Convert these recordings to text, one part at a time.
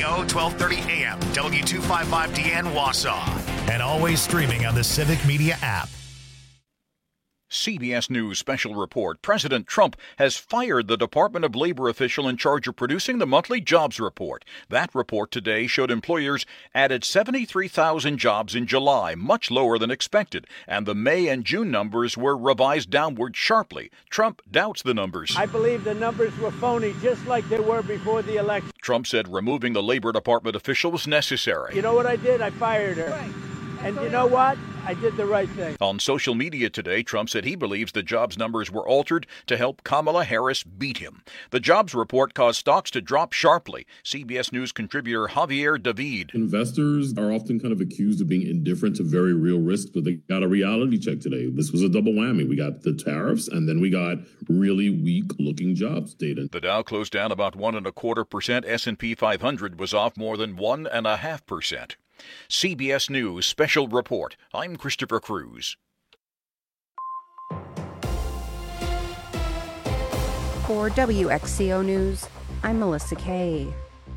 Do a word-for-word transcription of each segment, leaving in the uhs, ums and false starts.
O, twelve thirty A M, W two fifty-five D N Wausau. And always streaming on the Civic Media app. C B S News special report. President Trump has fired the Department of Labor official in charge of producing the monthly jobs report. That report today showed employers added seventy-three thousand jobs in July, much lower than expected, and the May and June numbers were revised downward sharply. Trump doubts the numbers. I believe the numbers were phony, just like they were before the election. Trump said removing the Labor Department official was necessary. You know what I did? I fired her. Right. And you know what? I did the right thing. On social media today, Trump said he believes the jobs numbers were altered to help Kamala Harris beat him. The jobs report caused stocks to drop sharply. C B S News contributor Javier David. Investors are often kind of accused of being indifferent to very real risks, but they got a reality check today. This was a double whammy. We got the tariffs, and then we got really weak-looking jobs data. The Dow closed down about one and a quarter percent. S and P five hundred was off more than one and a half percent. C B S News Special Report. I'm Christopher Cruz. For W X C O News, I'm Melissa Kay.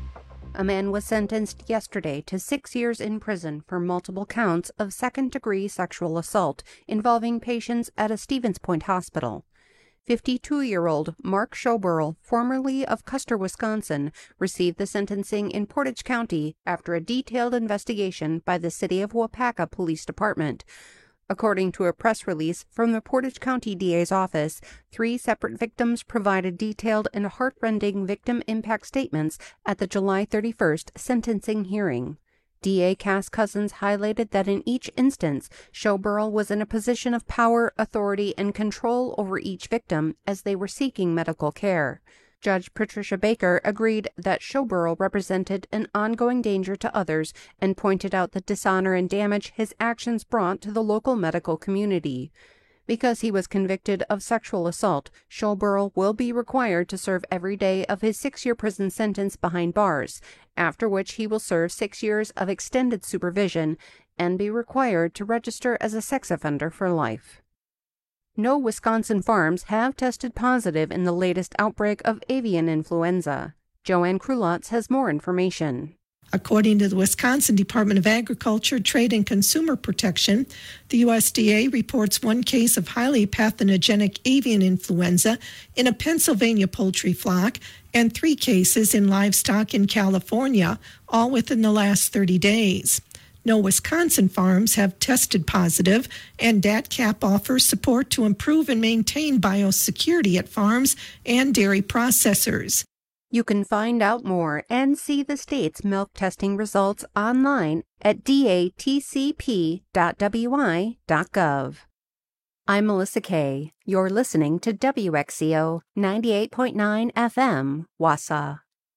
A man was sentenced yesterday to six years in prison for multiple counts of second-degree sexual assault involving patients at a Stevens Point hospital. fifty-two-year-old Mark Schoberl, formerly of Custer, Wisconsin, received the sentencing in Portage County after a detailed investigation by the City of Waupaca Police Department. According to a press release from the Portage County D A's office, three separate victims provided detailed and heartrending victim impact statements at the July thirty-first sentencing hearing. D A Cass Cousins highlighted that in each instance, Schoberl was in a position of power, authority, and control over each victim as they were seeking medical care. Judge Patricia Baker agreed that Schoberl represented an ongoing danger to others and pointed out the dishonor and damage his actions brought to the local medical community. Because he was convicted of sexual assault, Schoberl will be required to serve every day of his six-year prison sentence behind bars, after which he will serve six years of extended supervision and be required to register as a sex offender for life. No Wisconsin farms have tested positive in the latest outbreak of avian influenza. Joanne Krulotz has more information. According to the Wisconsin Department of Agriculture, Trade and Consumer Protection, the U S D A reports one case of highly pathogenic avian influenza in a Pennsylvania poultry flock and three cases in livestock in California, all within the last thirty days. No Wisconsin farms have tested positive, and D A T C A P offers support to improve and maintain biosecurity at farms and dairy processors. You can find out more and see the state's milk testing results online at D A T C P dot W I dot gov. I'm Melissa Kay. You're listening to W X C O ninety-eight point nine F M, Wausau.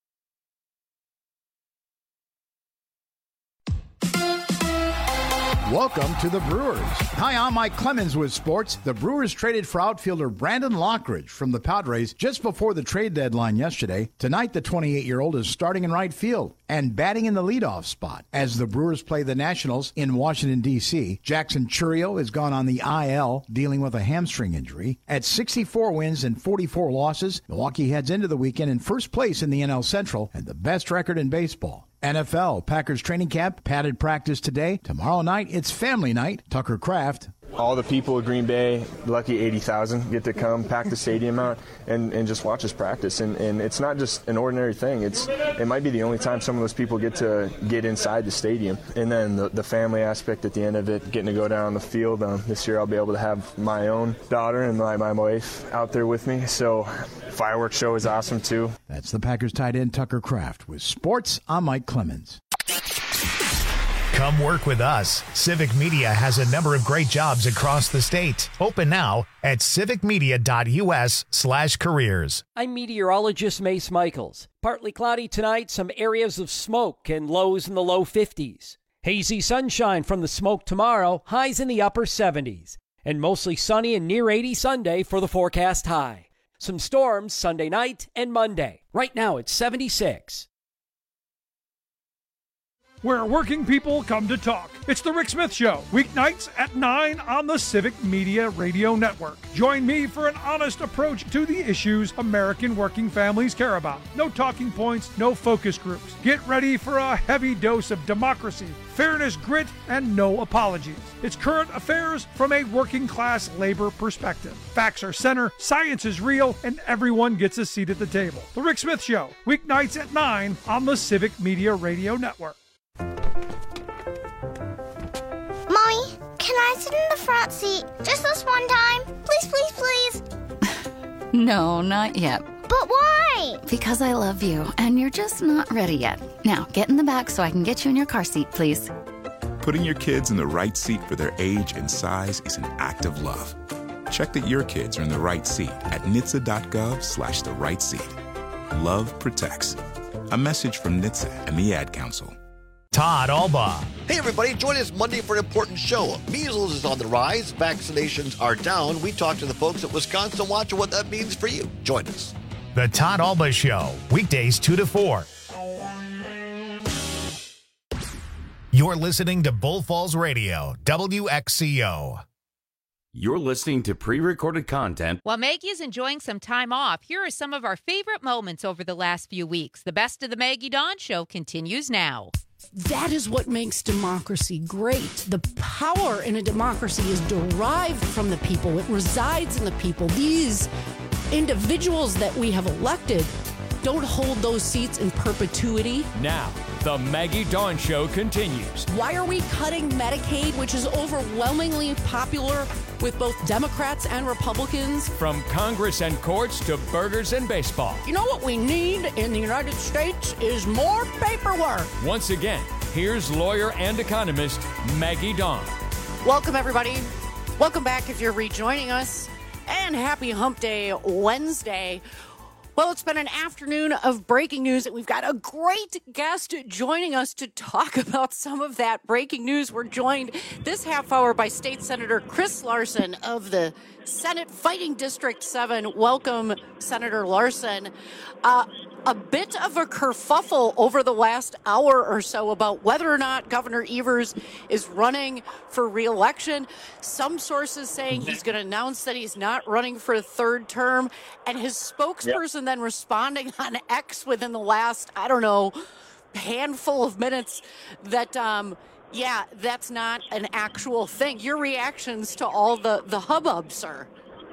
Welcome to the Brewers. Hi, I'm Mike Clemens with sports. The Brewers traded for outfielder Brandon Lockridge from the Padres just before the trade deadline yesterday. Tonight, the twenty-eight-year-old is starting in right field and batting in the leadoff spot as the Brewers play the Nationals in Washington, D C Jackson Chourio has gone on the I L, dealing with a hamstring injury. At sixty-four wins and forty-four losses, Milwaukee heads into the weekend in first place in the N L Central and the best record in baseball. N F L, Packers training camp, padded practice today. Tomorrow night, it's family night. Tucker Kraft. All the people of Green Bay, lucky eighty thousand, get to come, pack the stadium out, and, and just watch us practice. And, and it's not just an ordinary thing. It's It might be the only time some of those people get to get inside the stadium. And then the, the family aspect at the end of it, getting to go down the field. Um, this year I'll be able to have my own daughter and my, my wife out there with me. So fireworks show is awesome, too. That's the Packers tight end Tucker Kraft. With sports, I'm Mike Clemens. Come work with us. Civic Media has a number of great jobs across the state. Open now at civicmedia.us slash careers. I'm meteorologist Mace Michaels. Partly cloudy tonight, some areas of smoke and lows in the low fifties. Hazy sunshine from the smoke tomorrow, highs in the upper seventies. And mostly sunny and near eighty Sunday for the forecast high. Some storms Sunday night and Monday. Right now it's seventy-six. where working people come to talk. It's The Rick Smith Show, weeknights at nine on the Civic Media Radio Network. Join me for an honest approach to the issues American working families care about. No talking points, no focus groups. Get ready for a heavy dose of democracy, fairness, grit, and no apologies. It's current affairs from a working class labor perspective. Facts are center, science is real, and everyone gets a seat at the table. The Rick Smith Show, weeknights at nine on the Civic Media Radio Network. Mommy, can I sit in the front seat just this one time? Please, please, please. No, not yet. But why? Because I love you, and you're just not ready yet. Now, get in the back so I can get you in your car seat, please. Putting your kids in the right seat for their age and size is an act of love. Check that your kids are in the right seat at N H T S A dot gov slash the right seat. Love protects. A message from N H T S A and the Ad Council. Todd Alba. Hey, everybody. Join us Monday for an important show. Measles is on the rise. Vaccinations are down. We talk to the folks at Wisconsin Watch and what that means for you. Join us. The Todd Alba Show, weekdays two to four. You're listening to Bull Falls Radio, W X C O. You're listening to pre-recorded content. While Maggie is enjoying some time off, here are some of our favorite moments over the last few weeks. The best of the Maggie Dawn Show continues now. That is what makes democracy great. The power in a democracy is derived from the people. It resides in the people. These individuals that we have elected don't hold those seats in perpetuity. Now, the Maggie Dawn Show continues. Why are we cutting Medicaid, which is overwhelmingly popular with both Democrats and Republicans? From Congress and courts to burgers and baseball. You know what we need in the United States is more paperwork. Once again, here's lawyer and economist Maggie Dawn. Welcome, everybody. Welcome back if you're rejoining us. And happy Hump Day Wednesday. Well, it's been an afternoon of breaking news, and we've got a great guest joining us to talk about some of that breaking news. We're joined this half hour by State Senator Chris Larson of the Senate Fighting District seven. Welcome, Senator Larson. Uh, a bit of a kerfuffle over the last hour or so about whether or not Governor Evers is running for re-election. Some sources saying he's going to announce that he's not running for a third term, and his spokesperson yep. then responding on X within the last, I don't know, handful of minutes that, um, yeah, that's not an actual thing. Your reactions to all the, the hubbub, sir?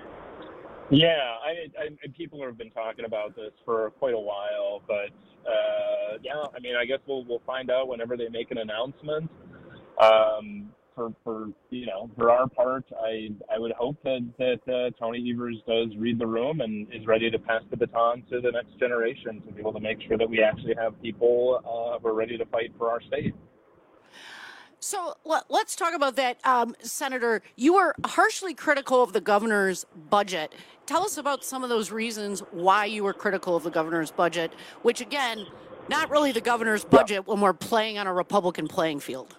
Yeah, I, I, people have been talking about this for quite a while, but uh, yeah, I mean, I guess we'll we'll find out whenever they make an announcement. Um, for for you know, for our part, I I would hope that that uh, Tony Evers does read the room and is ready to pass the baton to the next generation to be able to make sure that we actually have people uh, who are ready to fight for our state. So let's talk about that, um, Senator. You were harshly critical of the governor's budget. Tell us about some of those reasons why you were critical of the governor's budget, which, again, not really the governor's budget when we're playing on a Republican playing field.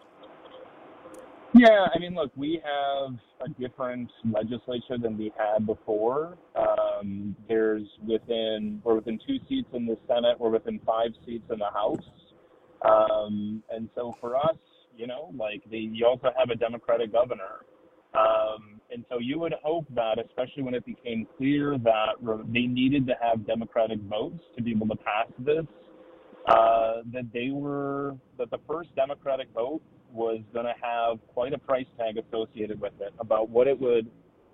Yeah, I mean, look, we have a different legislature than we had before. Um, there's within, we're within two seats in the Senate, we're within five seats in the House. Um, and so for us, you know, like they, you also have a Democratic governor. Um, and so you would hope that, especially when it became clear that re- they needed to have Democratic votes to be able to pass this, uh, that they were, that the first Democratic vote was going to have quite a price tag associated with it about what it would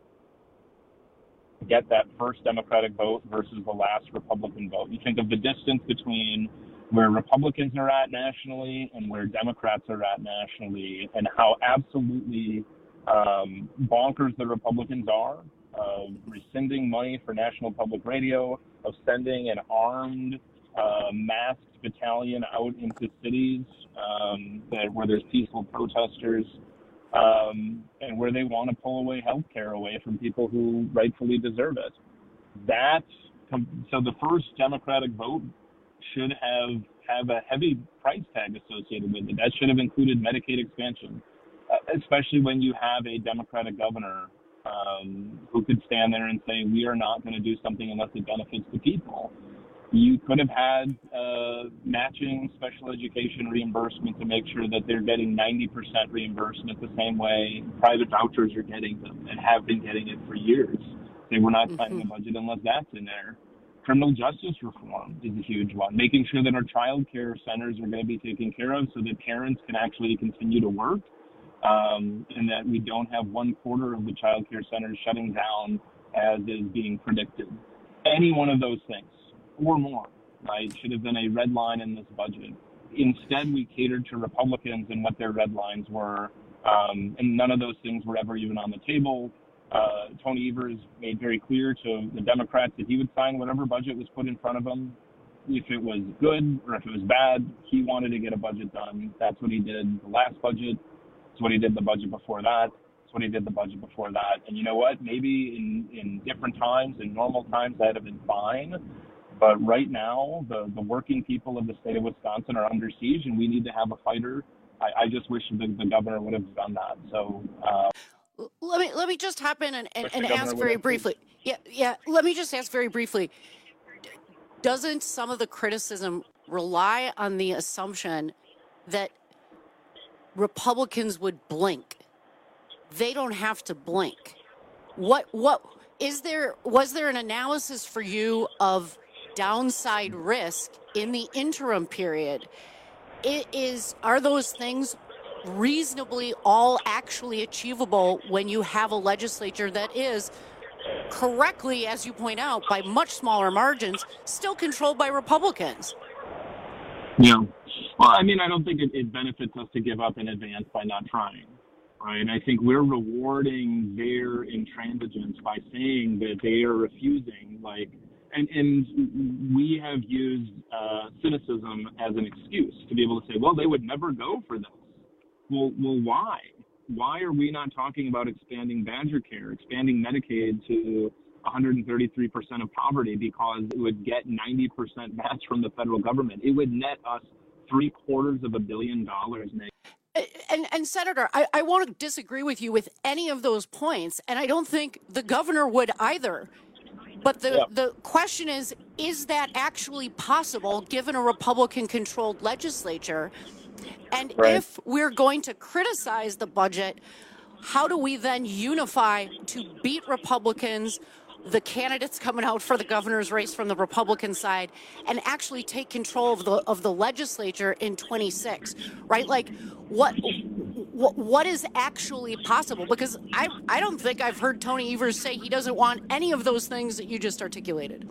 get that first Democratic vote versus the last Republican vote. You think of the distance between where Republicans are at nationally and where Democrats are at nationally, and how absolutely um, bonkers the Republicans are of rescinding money for National Public Radio, of sending an armed, uh, masked battalion out into cities um, that, where there's peaceful protesters, um, and where they want to pull away health care away from people who rightfully deserve it. That, so the first Democratic vote should have have a heavy price tag associated with it. That should have included Medicaid expansion, uh, especially when you have a Democratic governor um, who could stand there and say, we are not going to do something unless it benefits the people. You could have had uh, matching special education reimbursement to make sure that they're getting ninety percent reimbursement the same way private vouchers are getting them and have been getting it for years. They were not signing mm-hmm. a budget unless that's in there. Criminal justice reform is a huge one. Making sure that our child care centers are going to be taken care of so that parents can actually continue to work, um, and that we don't have one quarter of the child care centers shutting down as is being predicted. Any one of those things or more, right, should have been a red line in this budget. Instead, we catered to Republicans and what their red lines were, um, and none of those things were ever even on the table. Uh, Tony Evers made very clear to the Democrats that he would sign whatever budget was put in front of him. If it was good or if it was bad, he wanted to get a budget done. That's what he did the last budget. That's what he did the budget before that. That's what he did the budget before that. And you know what? Maybe in, in different times, in normal times, that would have been fine. But right now, the, the working people of the state of Wisconsin are under siege, and we need to have a fighter. I, I just wish the, the governor would have done that. So uh, let me let me just hop in and, and, and ask very briefly. Yeah, yeah. Let me just ask very briefly. Doesn't some of the criticism rely on the assumption that Republicans would blink? They don't have to blink. What what is there? Was there an analysis for you of downside risk in the interim period? It is, are those things reasonably all actually achievable when you have a legislature that is correctly, as you point out, by much smaller margins, still controlled by Republicans? Yeah. Well, I mean, I don't think it, it benefits us to give up in advance by not trying, right? I think we're rewarding their intransigence by saying that they are refusing, like, And, and we have used uh, cynicism as an excuse to be able to say, well, they would never go for this. Well, well, why? Why are we not talking about expanding Badger Care, expanding Medicaid to one hundred thirty-three percent of poverty, because it would get ninety percent match from the federal government? It would net us three quarters of a billion dollars. And, and Senator, I, I won't disagree with you with any of those points, and I don't think the governor would either. But the, yeah. the question is, is that actually possible given a Republican-controlled legislature? And right. if we're going to criticize the budget, how do we then unify to beat Republicans, the candidates coming out for the governor's race from the Republican side, and actually take control of the of the legislature in twenty-six, right? Like, what what, what is actually possible? Because I, I don't think I've heard Tony Evers say he doesn't want any of those things that you just articulated.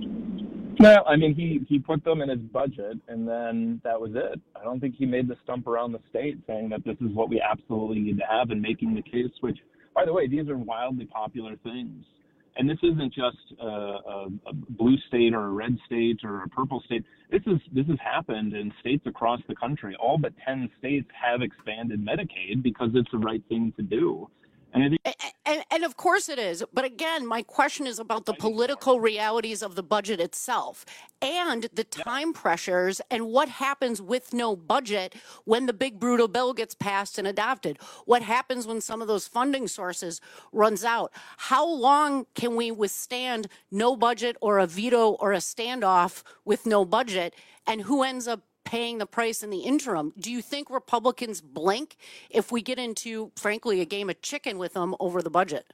Well, I mean, he, he put them in his budget, and then that was it. I don't think he made the stump around the state saying that this is what we absolutely need to have and making the case, which, by the way, these are wildly popular things. And this isn't just a, a, a blue state or a red state or a purple state. This is this has happened in states across the country. All but ten states have expanded Medicaid because it's the right thing to do. And, I think- and, and, and of course it is. But again, my question is about the political realities of the budget itself and the time pressures and what happens with no budget when the big brutal bill gets passed and adopted. What happens when some of those funding sources runs out? How long can we withstand no budget or a veto or a standoff with no budget? And who ends up paying the price in the interim? Do you think Republicans blink if we get into, frankly, a game of chicken with them over the budget?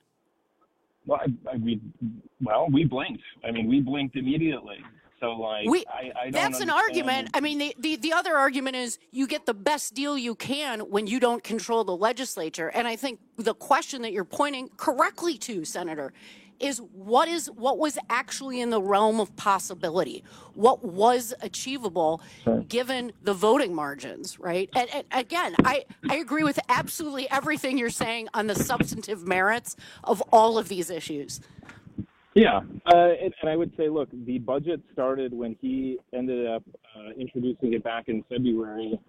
Well, I, I, we, well, we blinked. I mean, we blinked immediately. So, like, we, I, I don't that's an argument. I mean, the, the, the other argument is you get the best deal you can when you don't control the legislature. And I think the question that you're pointing correctly to, Senator, is what is what was actually in the realm of possibility? What was achievable given the voting margins, right? And, and again, I, I agree with absolutely everything you're saying on the substantive merits of all of these issues. Yeah, uh, and, and I would say, look, the budget started when he ended up uh, introducing it back in February.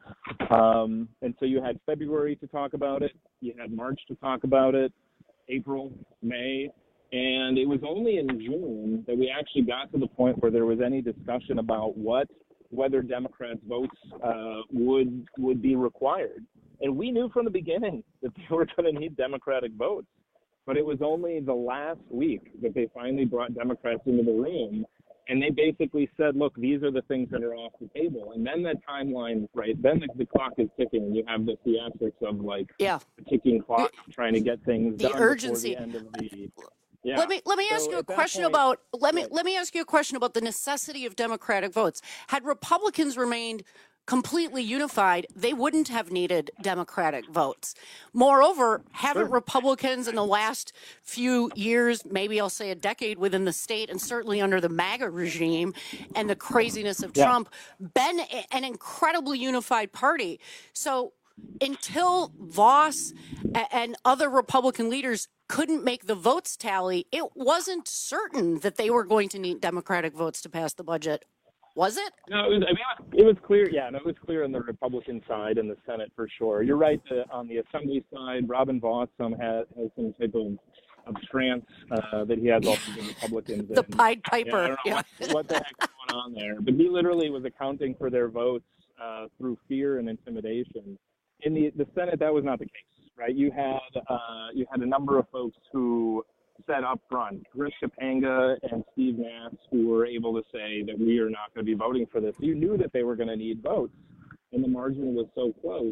Um, and so you had February to talk about it, you had March to talk about it, April, May. And it was only in June that we actually got to the point where there was any discussion about what, whether Democrats' votes uh, would would be required. And we knew from the beginning that they were going to need Democratic votes. But it was only the last week that they finally brought Democrats into the room. And they basically said, look, these are the things that are off the table. And then that timeline, right, then the, the clock is ticking. And you have the theatrics of, like, yeah. the ticking clock, trying to get things the done urgency. before the end of the... Yeah. Let me let me so ask you a question point, about let me right. let me ask you a question about the necessity of Democratic votes. Had Republicans remained completely unified, they wouldn't have needed Democratic votes. Moreover, haven't Sure. Republicans in the last few years, maybe I'll say a decade within the state, and certainly under the MAGA regime and the craziness of Yeah. Trump, been a- an incredibly unified party? So until Voss a- and other Republican leaders couldn't make the votes tally, it wasn't certain that they were going to need Democratic votes to pass the budget. Was it? No, it was, I mean, it was clear. Yeah, no, it was clear on the Republican side and the Senate for sure. You're right. The, on the Assembly side, Robin Voss some has, has some type of, of trance uh, that he has also the Republicans. The in. Pied Piper. Yeah, I don't know Yeah. what, what the heck's going on there. But he literally was accounting for their votes uh, through fear and intimidation. In the the Senate, that was not the case, right? You had uh, you had a number of folks who said up front, Chris Kapanga and Steve Nass, who were able to say that we are not going to be voting for this. You knew that they were going to need votes, and the margin was so close.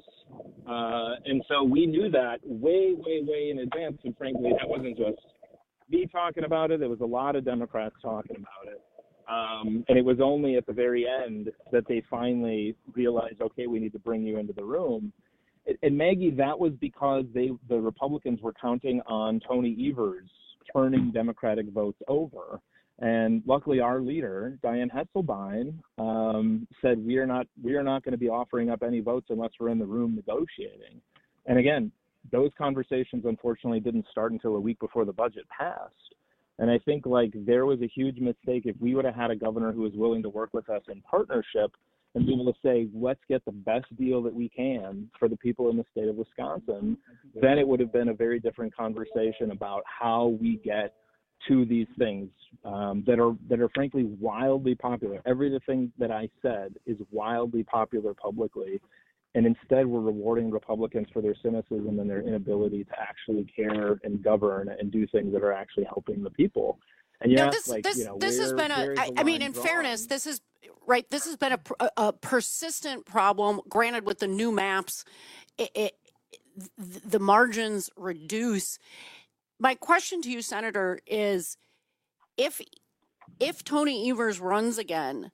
Uh, and so we knew that way, way, way in advance. And frankly, that wasn't just me talking about it. There was a lot of Democrats talking about it. Um, and it was only at the very end that they finally realized, okay, we need to bring you into the room. And, and Maggie, that was because they the Republicans were counting on Tony Evers turning Democratic votes over. And luckily, our leader, Dianne Hesselbein, um, said we are not we are not going to be offering up any votes unless we're in the room negotiating. And again, those conversations unfortunately didn't start until a week before the budget passed. And I think like there was a huge mistake if we would have had a governor who was willing to work with us in partnership and be able to say, let's get the best deal that we can for the people in the state of Wisconsin, then it would have been a very different conversation about how we get to these things um, that are that are frankly wildly popular. Everything that I said is wildly popular publicly. And instead, we're rewarding Republicans for their cynicism and their inability to actually care and govern and do things that are actually helping the people. And you now, ask, this, like, this, you know, this has where, been a, I, I mean, in drawn? fairness, this is, right, this has been a, a, a persistent problem. Granted, with the new maps, it, it, the margins reduce. My question to you, Senator, is if if Tony Evers runs again,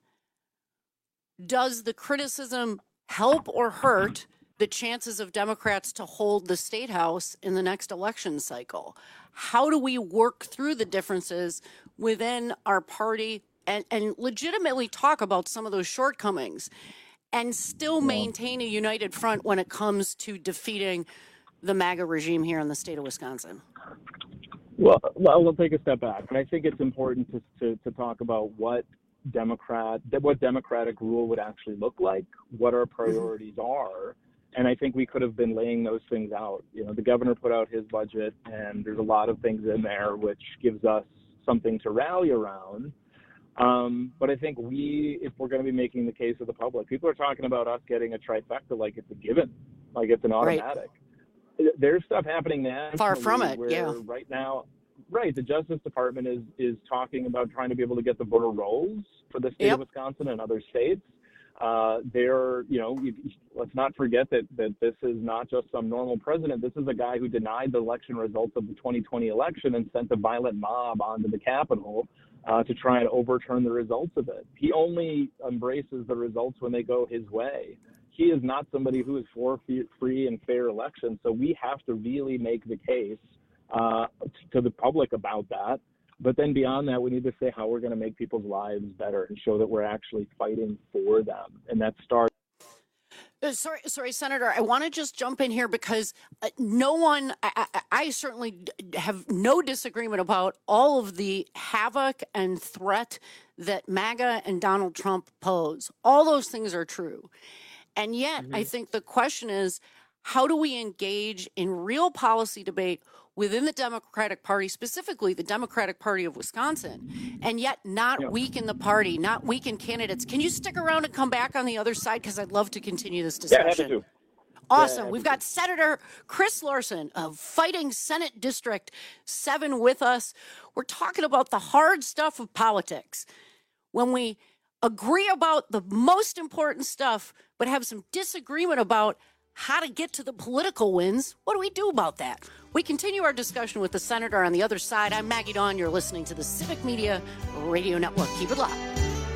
does the criticism help or hurt the chances of Democrats to hold the state house in the next election cycle? How do we work through the differences within our party and, and legitimately talk about some of those shortcomings and still maintain a united front when it comes to defeating the MAGA regime here in the state of Wisconsin? Well, well, we'll take a step back. And I think it's important to, to, to talk about what Democrat, what Democratic rule would actually look like, what our priorities are. And I think we could have been laying those things out. You know, the governor put out his budget, and there's a lot of things in there which gives us something to rally around. Um, but I think we, if we're going to be making the case of the public, people are talking about us getting a trifecta like it's a given, like it's an automatic. Right. There's stuff happening nationally. Far from it, where yeah. Right now, right, the Justice Department is is talking about trying to be able to get the voter rolls for the state yep. of Wisconsin and other states. Uh, they're, you know, you, let's not forget that, that this is not just some normal president. This is a guy who denied the election results of the twenty twenty election and sent a violent mob onto the Capitol uh, to try and overturn the results of it. He only embraces the results when they go his way. He is not somebody who is for free and fair elections. So we have to really make the case uh, to the public about that. But then beyond that, we need to say how we're going to make people's lives better and show that we're actually fighting for them. And that starts. Uh, sorry, sorry, Senator, I want to just jump in here because uh, no one, I, I, I certainly d- have no disagreement about all of the havoc and threat that MAGA and Donald Trump pose. All those things are true. And yet, mm-hmm. I think the question is, how do we engage in real policy debate within the Democratic Party, specifically the Democratic Party of Wisconsin, and yet not yeah. weaken the party, not weaken candidates? Can you stick around and come back on the other side? Because I'd love to continue this discussion. Yeah, happy to. Awesome. Yeah, We've got Senator Chris Larson of Fighting Senate District seven with us. We're talking about the hard stuff of politics. when we agree about the most important stuff, but have some disagreement about how to get to the political wins, what do we do about that? We continue our discussion with the senator on the other side. I'm Maggie Dawn. You're listening to the Civic Media Radio Network. Keep it locked.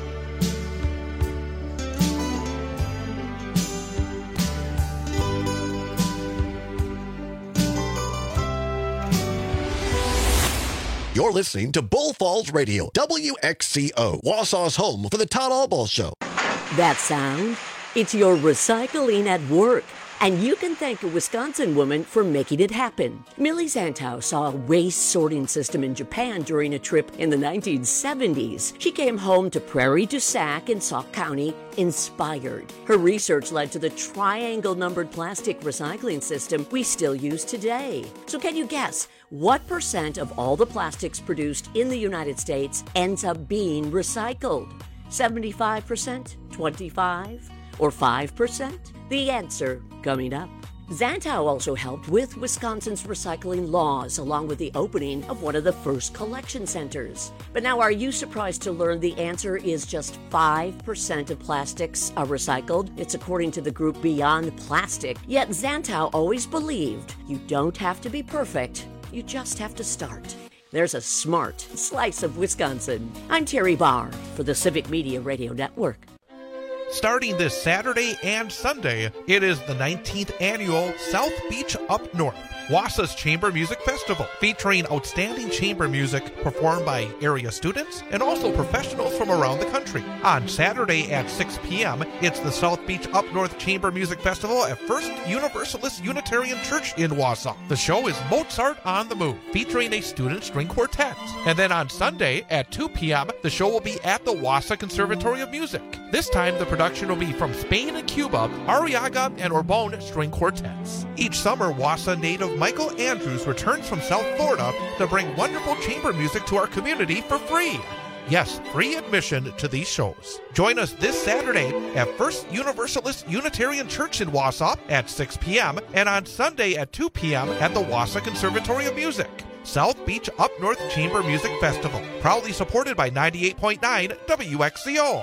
You're listening to Bull Falls Radio, W X C O, Wausau's home for the Todd Albaugh Show. That sound? It's your recycling at work. And you can thank a Wisconsin woman for making it happen. Millie Zantow saw a waste sorting system in Japan during a trip in the nineteen seventies. She came home to Prairie du Sac in Sauk County inspired. Her research led to the triangle-numbered plastic recycling system we still use today. So can you guess what percent of all the plastics produced in the United States ends up being recycled? seventy-five percent? twenty-five? Or five percent? The answer coming up. Zantow also helped with Wisconsin's recycling laws, along with the opening of one of the first collection centers. But now, are you surprised to learn the answer is just five percent of plastics are recycled? It's according to the group Beyond Plastic. Yet Zantow always believed you don't have to be perfect, you just have to start. There's a smart slice of Wisconsin. I'm Terry Barr for the Civic Media Radio Network. Starting this Saturday and Sunday, it is the nineteenth annual South Beach Up North, Wausau's Chamber Music Festival, featuring outstanding chamber music performed by area students and also professionals from around the country. On Saturday at six p.m., it's the South Beach Up North Chamber Music Festival at First Universalist Unitarian Church in Wausau. The show is Mozart on the Move, featuring a student string quartet. And then on Sunday at two p.m., the show will be at the Wausau Conservatory of Music. This time, the production will be from Spain and Cuba, Arriaga and Orbone string quartets. Each summer, Wausau native Michael Andrews returns from South Florida to bring wonderful chamber music to our community for free. Yes, free admission to these shows. Join us this Saturday at First Universalist Unitarian Church in Wausau at six p.m. and on Sunday at two p.m. at the Wausau Conservatory of Music. South Beach Up North Chamber Music Festival, proudly supported by ninety-eight point nine W X C O.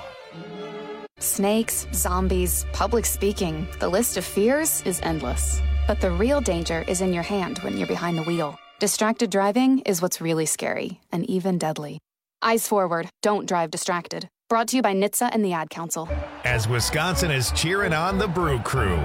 Snakes, zombies, public speaking. The list of fears is endless. But the real danger is in your hand when you're behind the wheel. Distracted driving is what's really scary and even deadly. Eyes forward. Don't drive distracted. Brought to you by N H T S A and the Ad Council. As Wisconsin is cheering on the Brew Crew.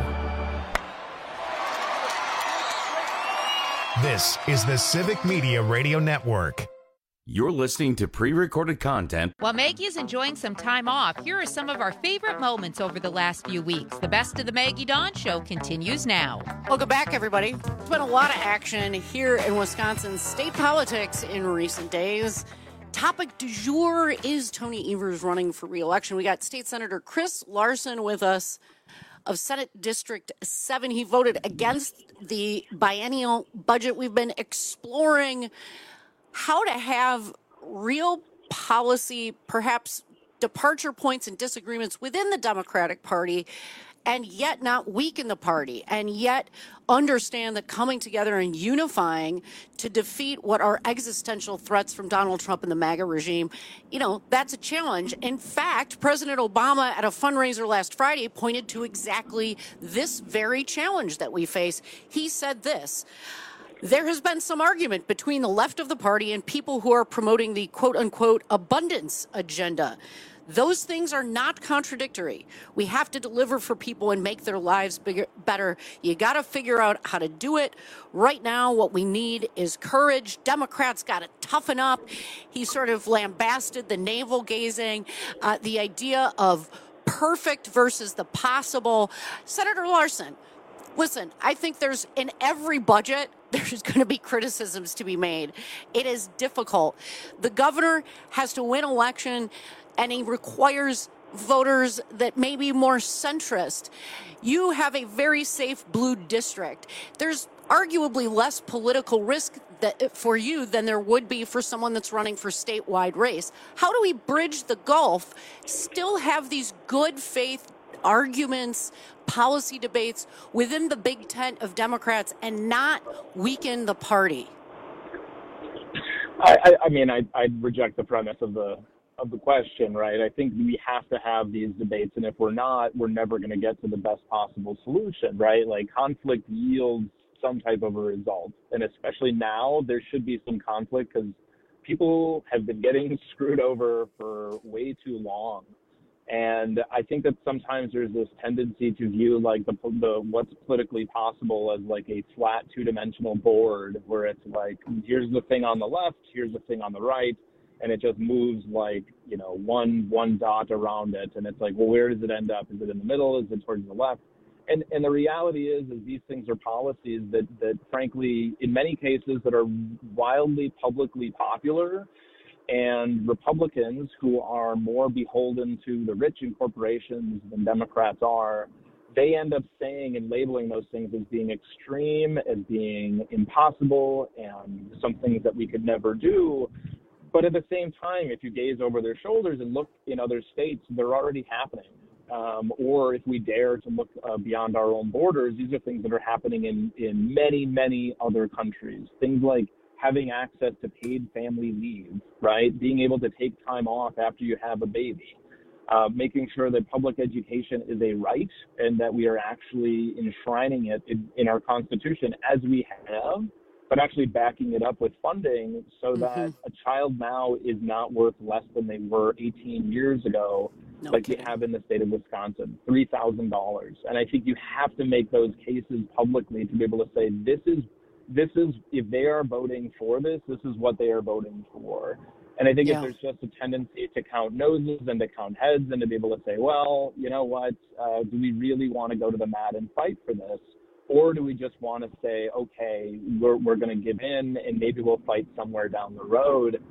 This is the Civic Media Radio Network. You're listening to pre-recorded content. While Maggie is enjoying some time off, here are some of our favorite moments over the last few weeks. The Best of the Maggie Dawn Show continues now. Welcome back, everybody. There's been a lot of action here in Wisconsin's state politics in recent days. Topic du jour is Tony Evers running for re-election. We got State Senator Chris Larson with us of Senate District seven. He voted against the biennial budget. We've been exploring how to have real policy, perhaps departure points and disagreements within the Democratic Party, and yet not weaken the party, and yet understand that coming together and unifying to defeat what are existential threats from Donald Trump and the MAGA regime, you know, that's a challenge. In fact, President Obama at a fundraiser last Friday pointed to exactly this very challenge that we face. He said this: there has been some argument between the left of the party and people who are promoting the quote-unquote abundance agenda. Those things are not contradictory. We have to deliver for people and make their lives bigger, better. You got to figure out how to do it. Right now, what we need is courage. Democrats got to toughen up. He sort of lambasted the navel-gazing, uh, the idea of perfect versus the possible. Senator Larson, listen, I think there's, in every budget, there's going to be criticisms to be made. It is difficult. The governor has to win election, and he requires voters that may be more centrist. You have a very safe blue district. There's arguably less political risk that, for you than there would be for someone that's running for statewide race. How do we bridge the gulf, still have these good faith arguments, policy debates within the big tent of Democrats, and not weaken the party? I, I, I mean, I, I'd reject the premise of the of the question, right? I think we have to have these debates, and if we're not, we're never going to get to the best possible solution, right? Like, conflict yields some type of a result, and especially now, there should be some conflict because people have been getting screwed over for way too long. And I think that sometimes there's this tendency to view like the, the what's politically possible as like a flat two-dimensional board where it's like, here's the thing on the left, here's the thing on the right, and it just moves like, you know, one one dot around it. And it's like, well, where does it end up? Is it in the middle? Is it towards the left? And and the reality is, is these things are policies that, that frankly, in many cases that are wildly publicly popular. And Republicans, who are more beholden to the rich and corporations than Democrats are, they end up saying and labeling those things as being extreme, as being impossible, and some things that we could never do. But at the same time, if you gaze over their shoulders and look in other states, they're already happening. Um, or if we dare to look uh, beyond our own borders, these are things that are happening in, in many, many other countries. Things like having access to paid family leave, right? Being able to take time off after you have a baby, uh, making sure that public education is a right and that we are actually enshrining it in, in our Constitution as we have, but actually backing it up with funding so that mm-hmm. a child now is not worth less than they were eighteen years ago, no like kidding. We have in the state of Wisconsin, three thousand dollars. And I think you have to make those cases publicly to be able to say, this is This is, if they are voting for this, this is what they are voting for. And I think yeah. if there's just a tendency to count noses and to count heads and to be able to say, well, you know what, uh, do we really want to go to the mat and fight for this? Or do we just want to say, okay, we're, we're going to give in and maybe we'll fight somewhere down the road?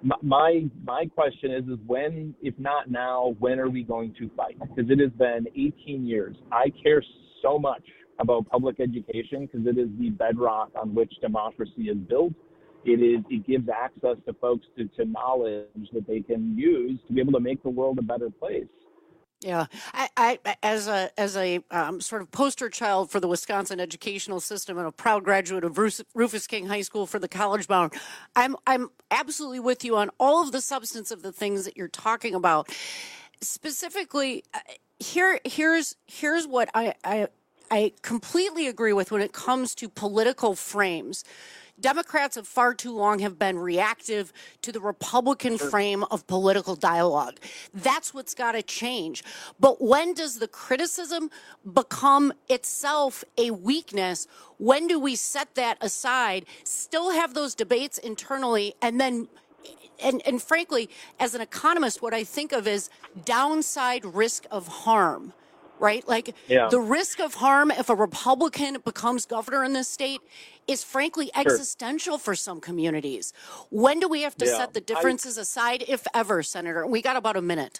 My my question is, is when, if not now, when are we going to fight? Because it has been eighteen years. I care so much about public education because it is the bedrock on which democracy is built. It is it gives access to folks to, to knowledge that they can use to be able to make the world a better place. Yeah, I, I as a as a um, sort of poster child for the Wisconsin educational system and a proud graduate of Rufus King High School for the College Bound, I'm I'm absolutely with you on all of the substance of the things that you're talking about. Specifically, here here's here's what I I. I completely agree with when it comes to political frames. Democrats have far too long have been reactive to the Republican sure. frame of political dialogue. That's what's got to change. But when does the criticism become itself a weakness? When do we set that aside, still have those debates internally, and then And, and frankly, as an economist, what I think of is downside risk of harm. Right? Like yeah. the risk of harm if a Republican becomes governor in this state is frankly existential sure. for some communities. When do we have to yeah. set the differences I, aside, if ever, Senator? We got about a minute.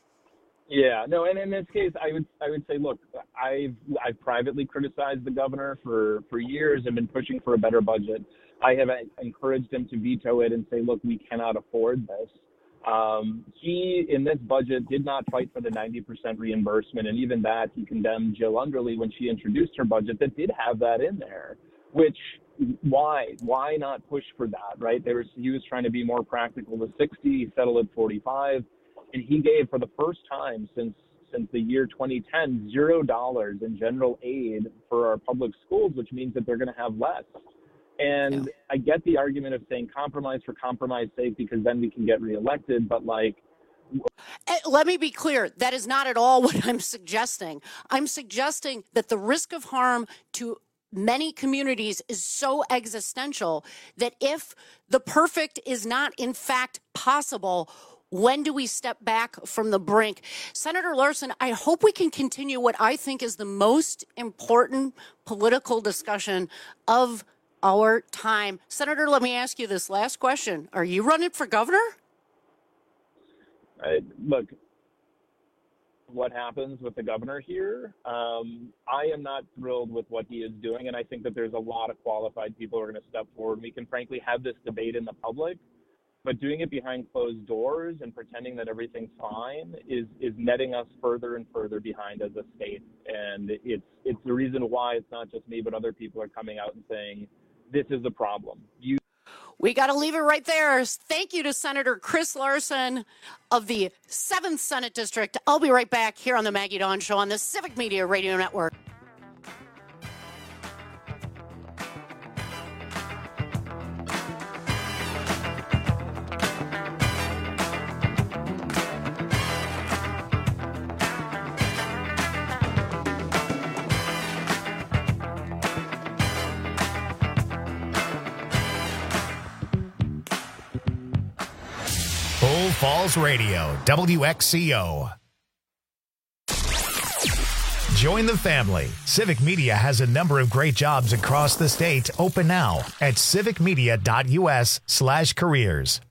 Yeah, no, and in this case, I would I would say, look, I've I've privately criticized the governor for, for years and been pushing for a better budget. I have encouraged him to veto it and say, look, we cannot afford this. Um, he, in this budget, did not fight for the ninety percent reimbursement, and even that, he condemned Jill Underly when she introduced her budget that did have that in there, which, why? Why not push for that, right? There was, he was trying to be more practical with sixty, he settled at forty-five, and he gave, for the first time since since the year twenty ten, zero dollars in general aid for our public schools, which means that they're going to have less. And yeah. I get the argument of saying compromise for compromise's sake because then we can get reelected, but like... Let me be clear. That is not at all what I'm suggesting. I'm suggesting that the risk of harm to many communities is so existential that if the perfect is not in fact possible, when do we step back from the brink? Senator Larson, I hope we can continue what I think is the most important political discussion of our time. Senator, let me ask you this last question. Are you running for governor? Uh, look, what happens with the governor here, um, I am not thrilled with what he is doing, and I think that there's a lot of qualified people who are going to step forward. We can frankly have this debate in the public, but doing it behind closed doors and pretending that everything's fine is, is netting us further and further behind as a state. And it's it's the reason why it's not just me, but other people are coming out and saying, this is a problem. You We got to leave it right there. Thank you to Senator Chris Larson of the seventh Senate District. I'll be right back here on the Maggie Dawn Show on the Civic Media Radio Network. Bull Falls Radio, W X C O. Join the family. Civic Media has a number of great jobs across the state open now at civicmedia.us slash careers.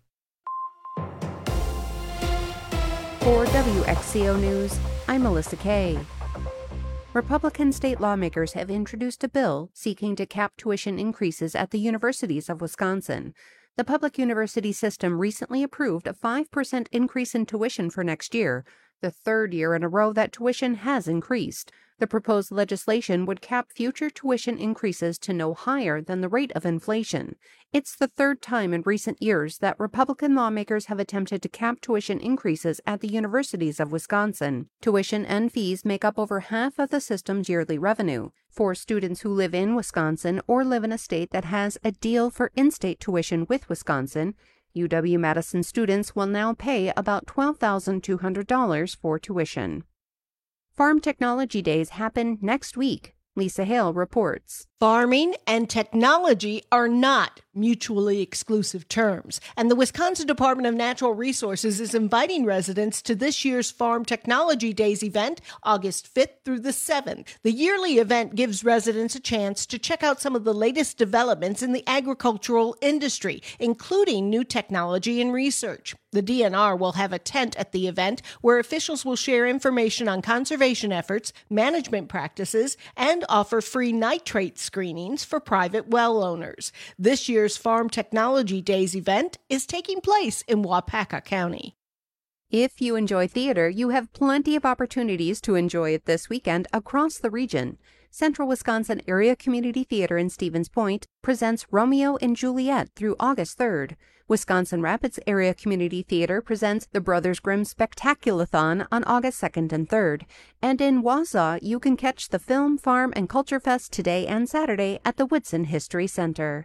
For W X C O News, I'm Melissa Kay. Republican state lawmakers have introduced a bill seeking to cap tuition increases at the universities of Wisconsin. The public university system recently approved a five percent increase in tuition for next year, the third year in a row that tuition has increased. The proposed legislation would cap future tuition increases to no higher than the rate of inflation. It's the third time in recent years that Republican lawmakers have attempted to cap tuition increases at the universities of Wisconsin. Tuition and fees make up over half of the system's yearly revenue. For students who live in Wisconsin or live in a state that has a deal for in-state tuition with Wisconsin, U W-Madison students will now pay about twelve thousand two hundred dollars for tuition. Farm Technology Days happen next week. Lisa Hale reports. Farming and technology are not mutually exclusive terms, and the Wisconsin Department of Natural Resources is inviting residents to this year's Farm Technology Days event, August fifth through the seventh. The yearly event gives residents a chance to check out some of the latest developments in the agricultural industry, including new technology and research. The D N R will have a tent at the event where officials will share information on conservation efforts, management practices, and offer free nitrate screenings for private well owners. This year's Farm Technology Days event is taking place in Waupaca County. If you enjoy theater, you have plenty of opportunities to enjoy it this weekend across the region. Central Wisconsin Area Community Theater in Stevens Point presents Romeo and Juliet through August third. Wisconsin Rapids Area Community Theater presents the Brothers Grimm Spectaculathon on August second and third. And in Wausau, you can catch the Film, Farm, and Culture Fest today and Saturday at the Whitson History Center.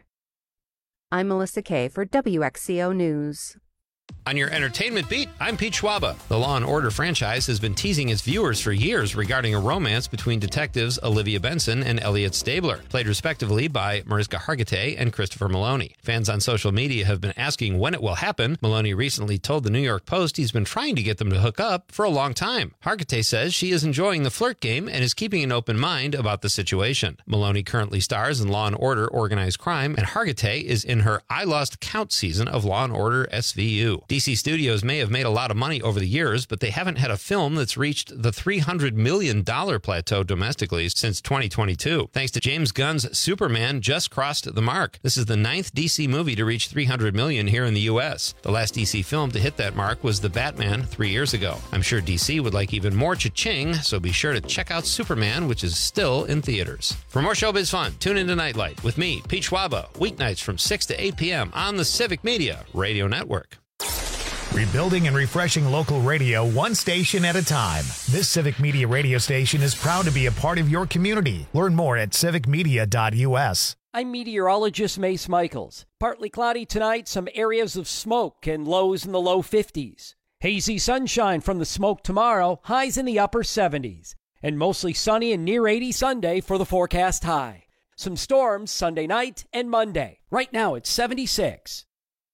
I'm Melissa Kay for W X C O News. On your entertainment beat, I'm Pete Schwaba. The Law and Order franchise has been teasing its viewers for years regarding a romance between detectives Olivia Benson and Elliot Stabler, played respectively by Mariska Hargitay and Christopher Maloney. Fans on social media have been asking when it will happen. Maloney recently told the New York Post he's been trying to get them to hook up for a long time. Hargitay says she is enjoying the flirt game and is keeping an open mind about the situation. Maloney currently stars in Law and Order Organized Crime, and Hargitay is in her I Lost Count season of Law and Order S V U. D C Studios may have made a lot of money over the years, but they haven't had a film that's reached the three hundred million dollars plateau domestically since twenty twenty-two. Thanks to James Gunn's Superman just crossed the mark. This is the ninth D C movie to reach three hundred million dollars here in the U S. The last D C film to hit that mark was The Batman three years ago. I'm sure D C would like even more cha-ching, so be sure to check out Superman, which is still in theaters. For more showbiz fun, tune into Nightlight with me, Pete Schwaba, weeknights from six to eight p.m. on the Civic Media Radio Network. Rebuilding and refreshing local radio one station at a time. This Civic Media radio station is proud to be a part of your community. Learn more at civic media dot u s. I'm meteorologist Mace Michaels. Partly cloudy tonight, some areas of smoke and lows in the low fifties. Hazy sunshine from the smoke tomorrow, highs in the upper seventies. And mostly sunny and near eighty Sunday for the forecast high. Some storms Sunday night and Monday. Right now it's seventy-six.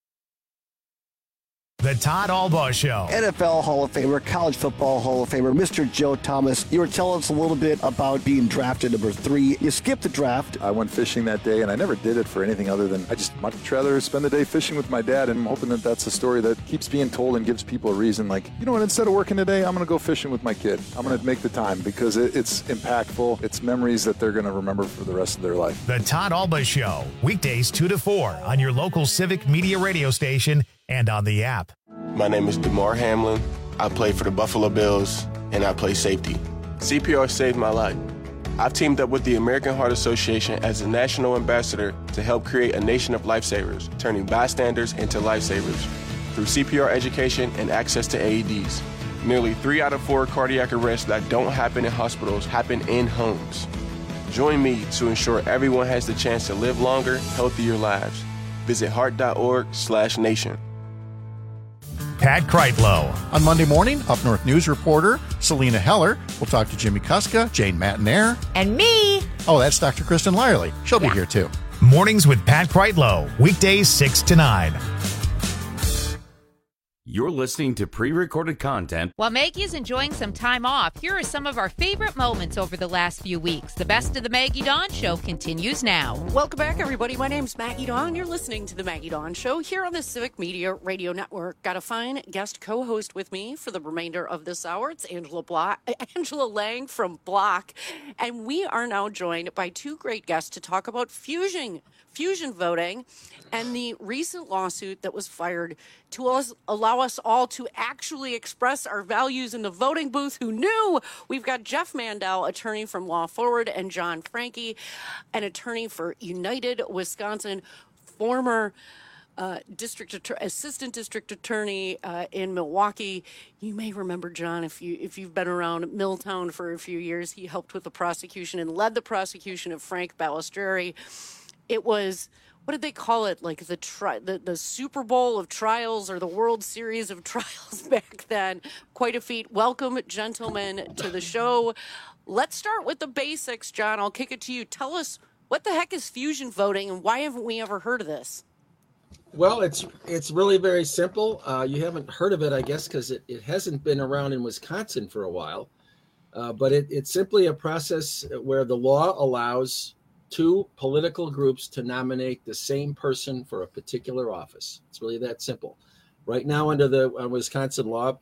The Todd Albaugh Show. N F L Hall of Famer, College Football Hall of Famer, Mister Joe Thomas. You were telling us a little bit about being drafted number three. You skipped the draft. I went fishing that day, and I never did it for anything other than I just much rather spend the day fishing with my dad, and I'm hoping that that's a story that keeps being told and gives people a reason. Like, you know what, instead of working today, I'm going to go fishing with my kid. I'm going to make the time because it, it's impactful. It's memories that they're going to remember for the rest of their life. The Todd Albaugh Show, weekdays two to four on your local Civic Media radio station and on the app. My name is DeMar Hamlin. I play for the Buffalo Bills, and I play safety. C P R saved my life. I've teamed up with the American Heart Association as a national ambassador to help create a nation of lifesavers, turning bystanders into lifesavers through C P R education and access to A E Ds. Nearly three out of four cardiac arrests that don't happen in hospitals happen in homes. Join me to ensure everyone has the chance to live longer, healthier lives. Visit heart.org slash nation. Pat Kreitlow. On Monday morning, Up North News reporter Selena Heller will talk to Jimmy Kuska, Jane Matanair. And me. Oh, that's Doctor Kristen Lyerly. She'll yeah. be here too. Mornings with Pat Kreitlow. Weekdays six to nine. You're listening to pre-recorded content. While Maggie's enjoying some time off, here are some of our favorite moments over the last few weeks. The best of the Maggie Dawn Show continues now. Welcome back, everybody. My name's Maggie Dawn. You're listening to the Maggie Dawn Show here on the Civic Media Radio Network. Got a fine guest co-host with me for the remainder of this hour. It's Angela Block, Angela Lang from Block, and we are now joined by two great guests to talk about fusion, fusion voting and the recent lawsuit that was fired to us, allow us all to actually express our values in the voting booth. Who knew? We've got Jeff Mandel, attorney from Law Forward, and John Franke, an attorney for United Wisconsin, former uh, district att- assistant district attorney uh, in Milwaukee. You may remember John if you if you've been around Milltown for a few years. He helped with the prosecution and led the prosecution of Frank Balistreri. It was, what did they call it? Like the, tri- the the Super Bowl of trials or the World Series of trials back then. Quite a feat. Welcome, gentlemen, to the show. Let's start with the basics, John. I'll kick it to you. Tell us, what the heck is fusion voting and why haven't we ever heard of this? Well, it's it's really very simple. Uh, you haven't heard of it, I guess, because it, it hasn't been around in Wisconsin for a while. Uh, but it, it's simply a process where the law allows two political groups to nominate the same person for a particular office. It's really that simple. Right now, under the uh, Wisconsin law,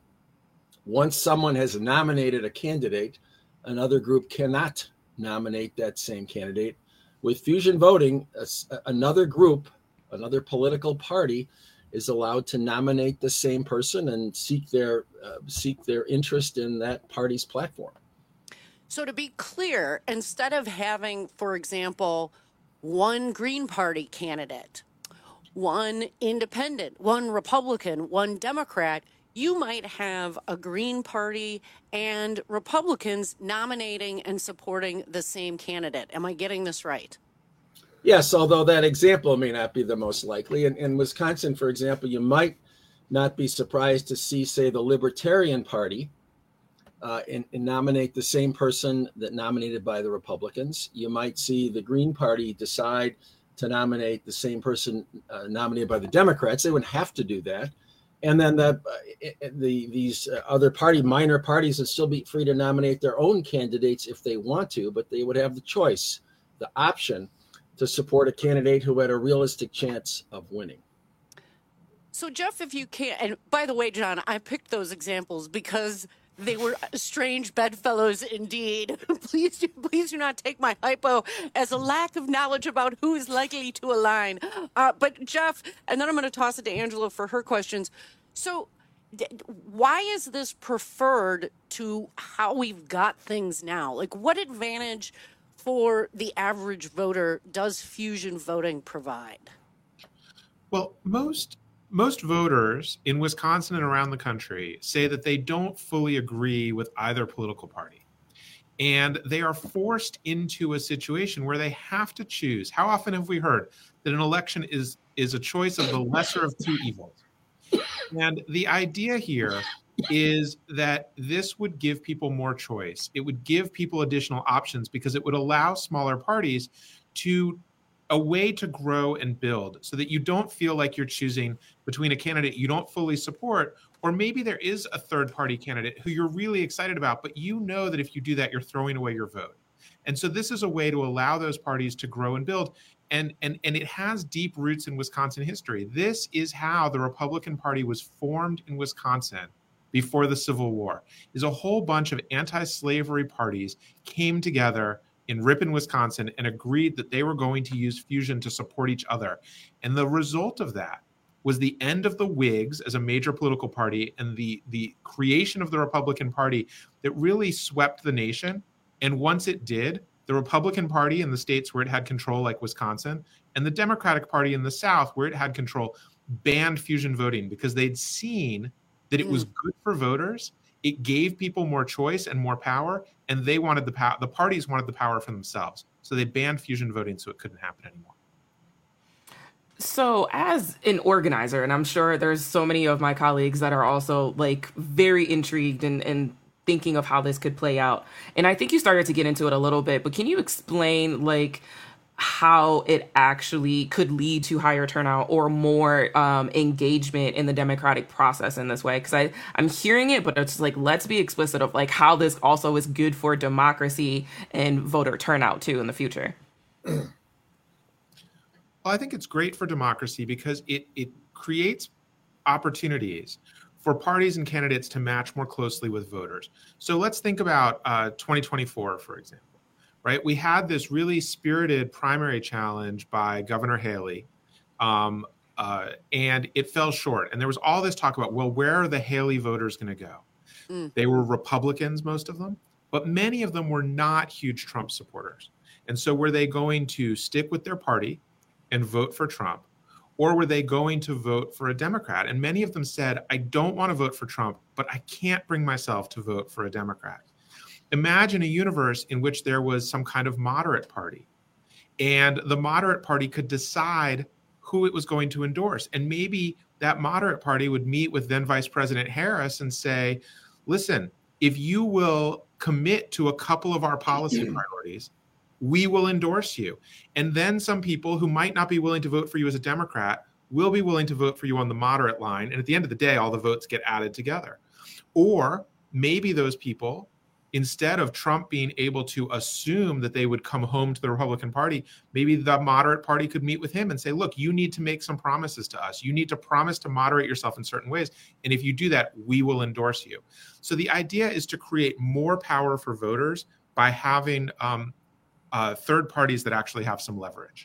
once someone has nominated a candidate, another group cannot nominate that same candidate. With fusion voting, uh, another group, another political party is allowed to nominate the same person and seek their uh, seek their interest in that party's platform. So to be clear, instead of having, for example, one Green Party candidate, one independent, one Republican, one Democrat, you might have a Green Party and Republicans nominating and supporting the same candidate. Am I getting this right? Yes, although that example may not be the most likely. In, in Wisconsin, for example, you might not be surprised to see, say, the Libertarian Party Uh, and, and nominate the same person that nominated by the Republicans. You might see the Green Party decide to nominate the same person uh, nominated by the Democrats. They wouldn't have to do that. And then the, uh, the these uh, other party, minor parties would still be free to nominate their own candidates if they want to, but they would have the choice, the option to support a candidate who had a realistic chance of winning. So, Jeff, if you can, and by the way, John, I picked those examples because they were strange bedfellows indeed. Please do, please do not take my hypo as a lack of knowledge about who is likely to align. Uh, but Jeff, and then I'm going to toss it to Angela for her questions. So d- why is this preferred to how we've got things now? Like, what advantage for the average voter does fusion voting provide? Well, most Most voters in Wisconsin and around the country say that they don't fully agree with either political party. And they are forced into a situation where they have to choose. How often have we heard that an election is, is a choice of the lesser of two evils? And the idea here is that this would give people more choice. It would give people additional options because it would allow smaller parties to a way to grow and build so that you don't feel like you're choosing between a candidate you don't fully support, or maybe there is a third party candidate who you're really excited about, but you know that if you do that, you're throwing away your vote. And so this is a way to allow those parties to grow and build. And, and, and it has deep roots in Wisconsin history. This is how the Republican Party was formed in Wisconsin before the Civil War, is a whole bunch of anti-slavery parties came together in Ripon, Wisconsin, and agreed that they were going to use fusion to support each other. And the result of that was the end of the Whigs as a major political party and the, the creation of the Republican Party that really swept the nation. And once it did, the Republican Party in the states where it had control, like Wisconsin, and the Democratic Party in the South, where it had control, banned fusion voting because they'd seen that it was good for voters. It gave people more choice and more power, and they wanted the power. The parties wanted the power for themselves, so they banned fusion voting so it couldn't happen anymore. So as an organizer, and I'm sure there's so many of my colleagues that are also like very intrigued and, and thinking of how this could play out. And I think you started to get into it a little bit, but can you explain like how it actually could lead to higher turnout or more um, engagement in the democratic process in this way? Because I I'm hearing it, but it's like, let's be explicit of like how this also is good for democracy and voter turnout too in the future. Well, I think it's great for democracy because it it creates opportunities for parties and candidates to match more closely with voters. So let's think about uh, twenty twenty-four, for example, right? We had this really spirited primary challenge by Governor Haley, um, uh, and it fell short. And there was all this talk about, well, where are the Haley voters going to go? Mm. They were Republicans, most of them, but many of them were not huge Trump supporters. And so were they going to stick with their party and vote for Trump, or were they going to vote for a Democrat? And many of them said, I don't want to vote for Trump, but I can't bring myself to vote for a Democrat. Imagine a universe in which there was some kind of moderate party, and the moderate party could decide who it was going to endorse. And maybe that moderate party would meet with then Vice President Harris and say, listen, if you will commit to a couple of our policy priorities, we will endorse you. And then some people who might not be willing to vote for you as a Democrat will be willing to vote for you on the moderate line. And at the end of the day, all the votes get added together. Or maybe those people, instead of Trump being able to assume that they would come home to the Republican Party, maybe the moderate party could meet with him and say, look, you need to make some promises to us. You need to promise to moderate yourself in certain ways. And if you do that, we will endorse you. So the idea is to create more power for voters by having um, Uh, third parties that actually have some leverage.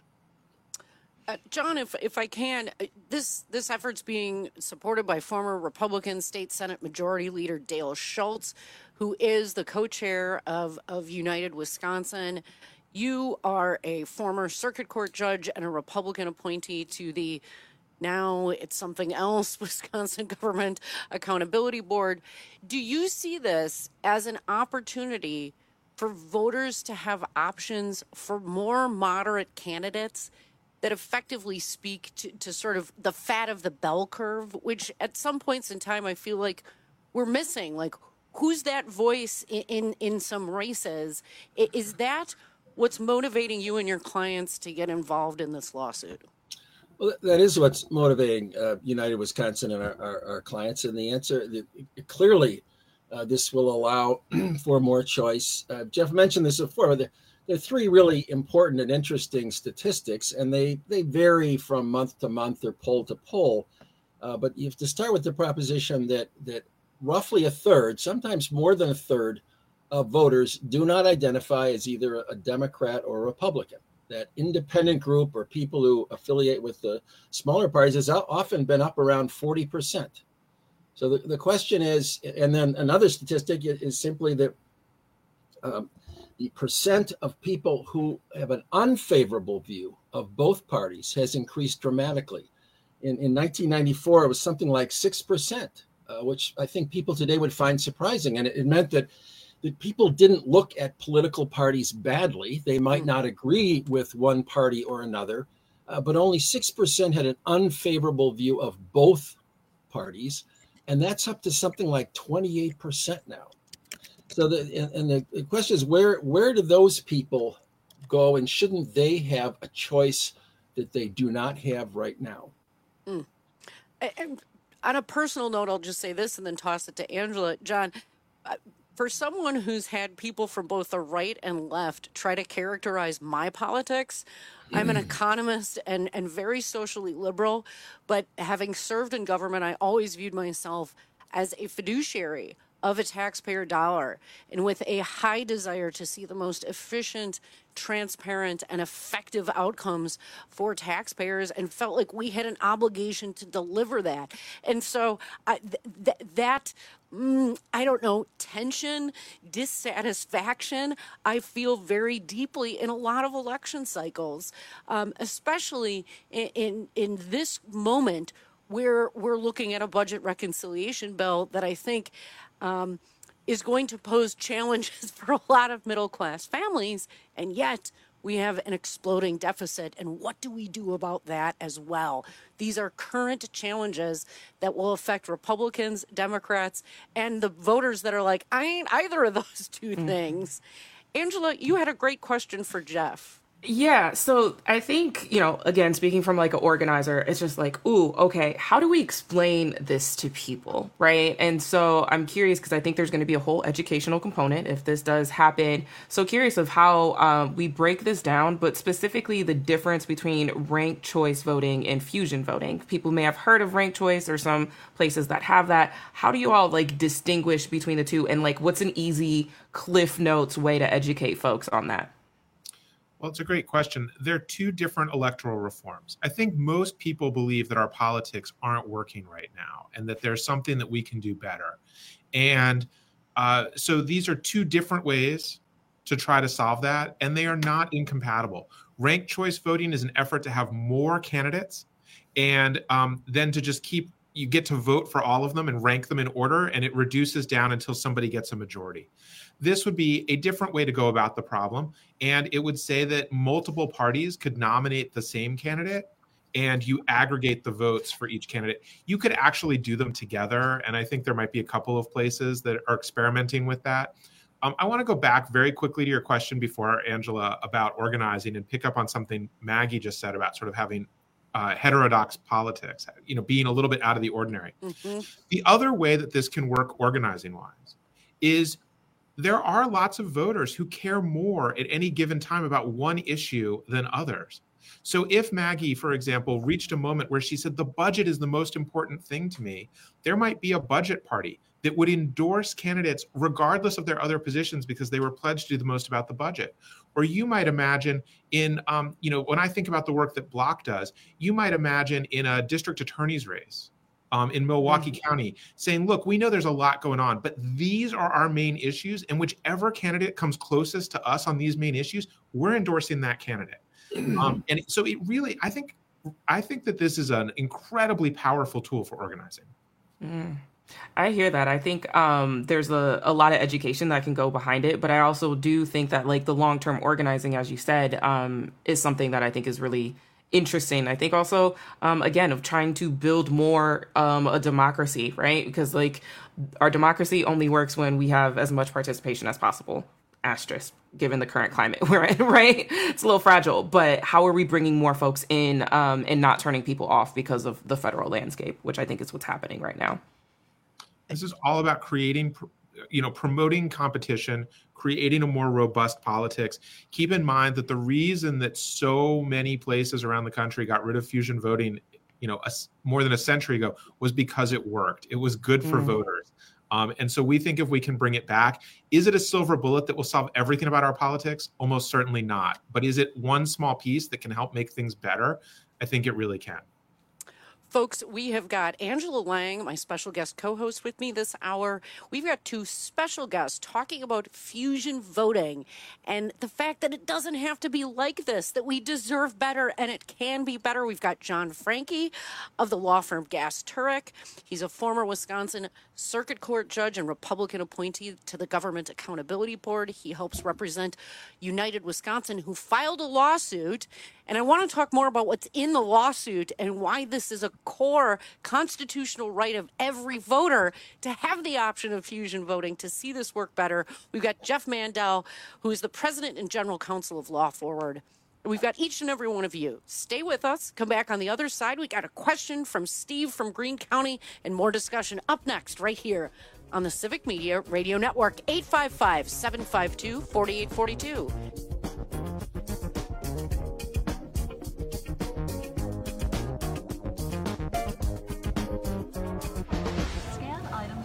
Uh, John, if if I can, this this effort's being supported by former Republican State Senate Majority Leader Dale Schultz, who is the co-chair of, of United Wisconsin. You are a former circuit court judge and a Republican appointee to the, now it's something else, Wisconsin Government Accountability Board. Do you see this as an opportunity for voters to have options for more moderate candidates that effectively speak to, to sort of the fat of the bell curve, which at some points in time I feel like we're missing? Like, who's that voice in, in, in some races? Is that what's motivating you and your clients to get involved in this lawsuit? Well, that is what's motivating uh, United Wisconsin and our, our, our clients. And the answer, the, clearly, Uh, this will allow for more choice. Uh, Jeff mentioned this before, but there, there are three really important and interesting statistics, and they, they vary from month to month or poll to poll. Uh, but you have to start with the proposition that, that roughly a third, sometimes more than a third, of voters do not identify as either a Democrat or a Republican. That independent group or people who affiliate with the smaller parties has often been up around forty percent. So the, the question is, and then another statistic is simply that um, the percent of people who have an unfavorable view of both parties has increased dramatically. In, in nineteen ninety-four, it was something like six percent, uh, which I think people today would find surprising. And it, it meant that, that people didn't look at political parties badly. They might not agree with one party or another, uh, but only six percent had an unfavorable view of both parties. And that's up to something like twenty-eight percent now. So the and the, the question is, where where do those people go, and shouldn't they have a choice that they do not have right now? Mm. And on a personal note, I'll just say this and then toss it to Angela. John, uh, for someone who's had people from both the right and left try to characterize my politics, I'm an economist and, and very socially liberal, but having served in government, I always viewed myself as a fiduciary of a taxpayer dollar, and with a high desire to see the most efficient, transparent, and effective outcomes for taxpayers, and felt like we had an obligation to deliver that. And so I, th- th- that, mm, I don't know, tension, dissatisfaction, I feel very deeply in a lot of election cycles, um, especially in, in, in this moment where we're looking at a budget reconciliation bill that I think um, is going to pose challenges for a lot of middle-class families, and yet we have an exploding deficit. And what do we do about that as well? These are current challenges that will affect Republicans, Democrats, and the voters that are like, I ain't either of those two mm-hmm. things. Angela, you had a great question for Jeff. Yeah, so I think, you know, again, speaking from like an organizer, it's just like, ooh, okay, how do we explain this to people, right? And so I'm curious because I think there's going to be a whole educational component if this does happen. So curious of how um, we break this down, but specifically the difference between ranked choice voting and fusion voting. People may have heard of ranked choice or some places that have that. How do you all like distinguish between the two, and like what's an easy Cliff Notes way to educate folks on that? Well, it's a great question. There are two different electoral reforms. I think most people believe that our politics aren't working right now and that there's something that we can do better. And uh, so these are two different ways to try to solve that, and they are not incompatible. Ranked choice voting is an effort to have more candidates and um, then to just keep, you get to vote for all of them and rank them in order, and it reduces down until somebody gets a majority. This would be a different way to go about the problem. And it would say that multiple parties could nominate the same candidate and you aggregate the votes for each candidate. You could actually do them together. And I think there might be a couple of places that are experimenting with that. Um, I want to go back very quickly to your question before, Angela, about organizing and pick up on something Maggie just said about sort of having uh, heterodox politics, you know, being a little bit out of the ordinary. Mm-hmm. The other way that this can work organizing-wise is there are lots of voters who care more at any given time about one issue than others. So if Maggie, for example, reached a moment where she said, the budget is the most important thing to me, there might be a budget party that would endorse candidates regardless of their other positions because they were pledged to do the most about the budget. Or you might imagine in, um, you know, when I think about the work that Block does, you might imagine in a district attorney's race, Um, in Milwaukee mm-hmm. County, saying, look, we know there's a lot going on, but these are our main issues. And whichever candidate comes closest to us on these main issues, we're endorsing that candidate. Mm-hmm. Um, and so it really, I think, I think that this is an incredibly powerful tool for organizing. Mm. I hear that. I think um, there's a, a lot of education that can go behind it, but I also do think that like the long-term organizing, as you said, um, is something that I think is really interesting. I think also, um, again, of trying to build more um, a democracy, right? Because like our democracy only works when we have as much participation as possible. Asterisk, given the current climate we're in, right? It's a little fragile, but how are we bringing more folks in um, and not turning people off because of the federal landscape, which I think is what's happening right now. This is all about creating, you know, promoting competition, creating a more robust politics. Keep in mind that the reason that so many places around the country got rid of fusion voting, you know, a, more than a century ago was because it worked. It was good for mm. voters. Um, and so we think if we can bring it back, is it a silver bullet that will solve everything about our politics? Almost certainly not. But is it one small piece that can help make things better? I think it really can. Folks, we have got Angela Lang, my special guest co-host, with me this hour. We've got two special guests talking about fusion voting and the fact that it doesn't have to be like this, that we deserve better and it can be better. We've got John Franke of the law firm Gass Turek. He's a former Wisconsin Circuit Court judge and Republican appointee to the Government Accountability Board. He helps represent United Wisconsin, who filed a lawsuit. And I want to talk more about what's in the lawsuit and why this is a core constitutional right of every voter to have the option of fusion voting, to see this work better. We've got Jeff Mandel, who is the president and general counsel of Law Forward. We've got each and every one of you. Stay with us. Come back on the other side. We got a question from Steve from Greene County and more discussion up next right here on the Civic Media Radio Network. eight five five, seven five two, four eight four two.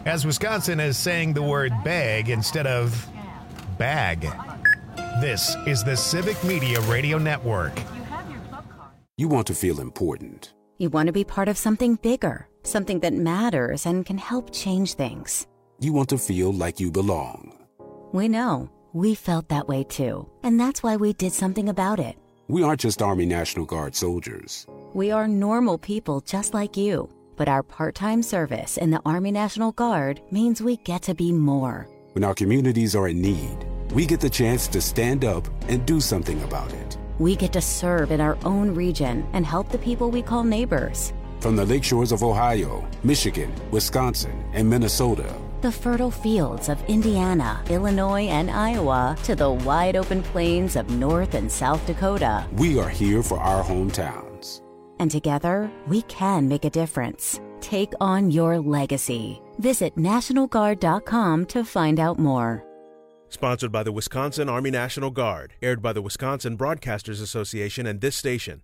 as Wisconsin is saying the word bag instead of bag. This is the Civic Media Radio Network. You want to feel important. You want to be part of something bigger, something that matters and can help change things. You want to feel like you belong. We know. We felt that way too. And that's why we did something about it. We aren't just Army National Guard soldiers. We are normal people just like you. But our part-time service in the Army National Guard means we get to be more. When our communities are in need, we get the chance to stand up and do something about it. We get to serve in our own region and help the people we call neighbors. From the lakeshores of Ohio, Michigan, Wisconsin, and Minnesota, the fertile fields of Indiana, Illinois, and Iowa, to the wide open plains of North and South Dakota, we are here for our hometowns. And together, we can make a difference. Take on your legacy. Visit National Guard dot com to find out more. Sponsored by the Wisconsin Army National Guard. Aired by the Wisconsin Broadcasters Association and this station.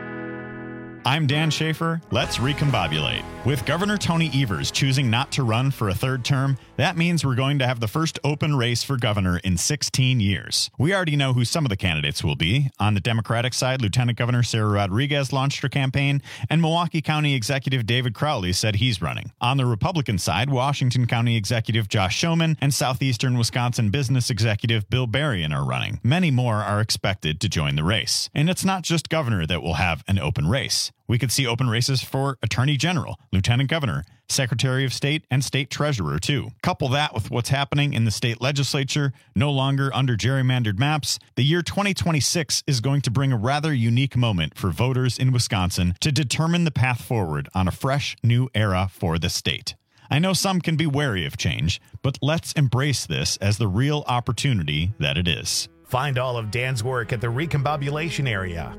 I'm Dan Schaefer. Let's recombobulate. With Governor Tony Evers choosing not to run for a third term, that means we're going to have the first open race for governor in sixteen years. We already know who some of the candidates will be. On the Democratic side, Lieutenant Governor Sarah Rodriguez launched her campaign, and Milwaukee County Executive David Crowley said he's running. On the Republican side, Washington County Executive Josh Schoeman and Southeastern Wisconsin Business Executive Bill Berrien are running. Many more are expected to join the race. And it's not just governor that will have an open race. We could see open races for Attorney General, Lieutenant Governor, Secretary of State, and State Treasurer, too. Couple that with what's happening in the state legislature, no longer under gerrymandered maps, the year twenty twenty-six is going to bring a rather unique moment for voters in Wisconsin to determine the path forward on a fresh, new era for the state. I know some can be wary of change, but let's embrace this as the real opportunity that it is. Find all of Dan's work at the Recombobulation area.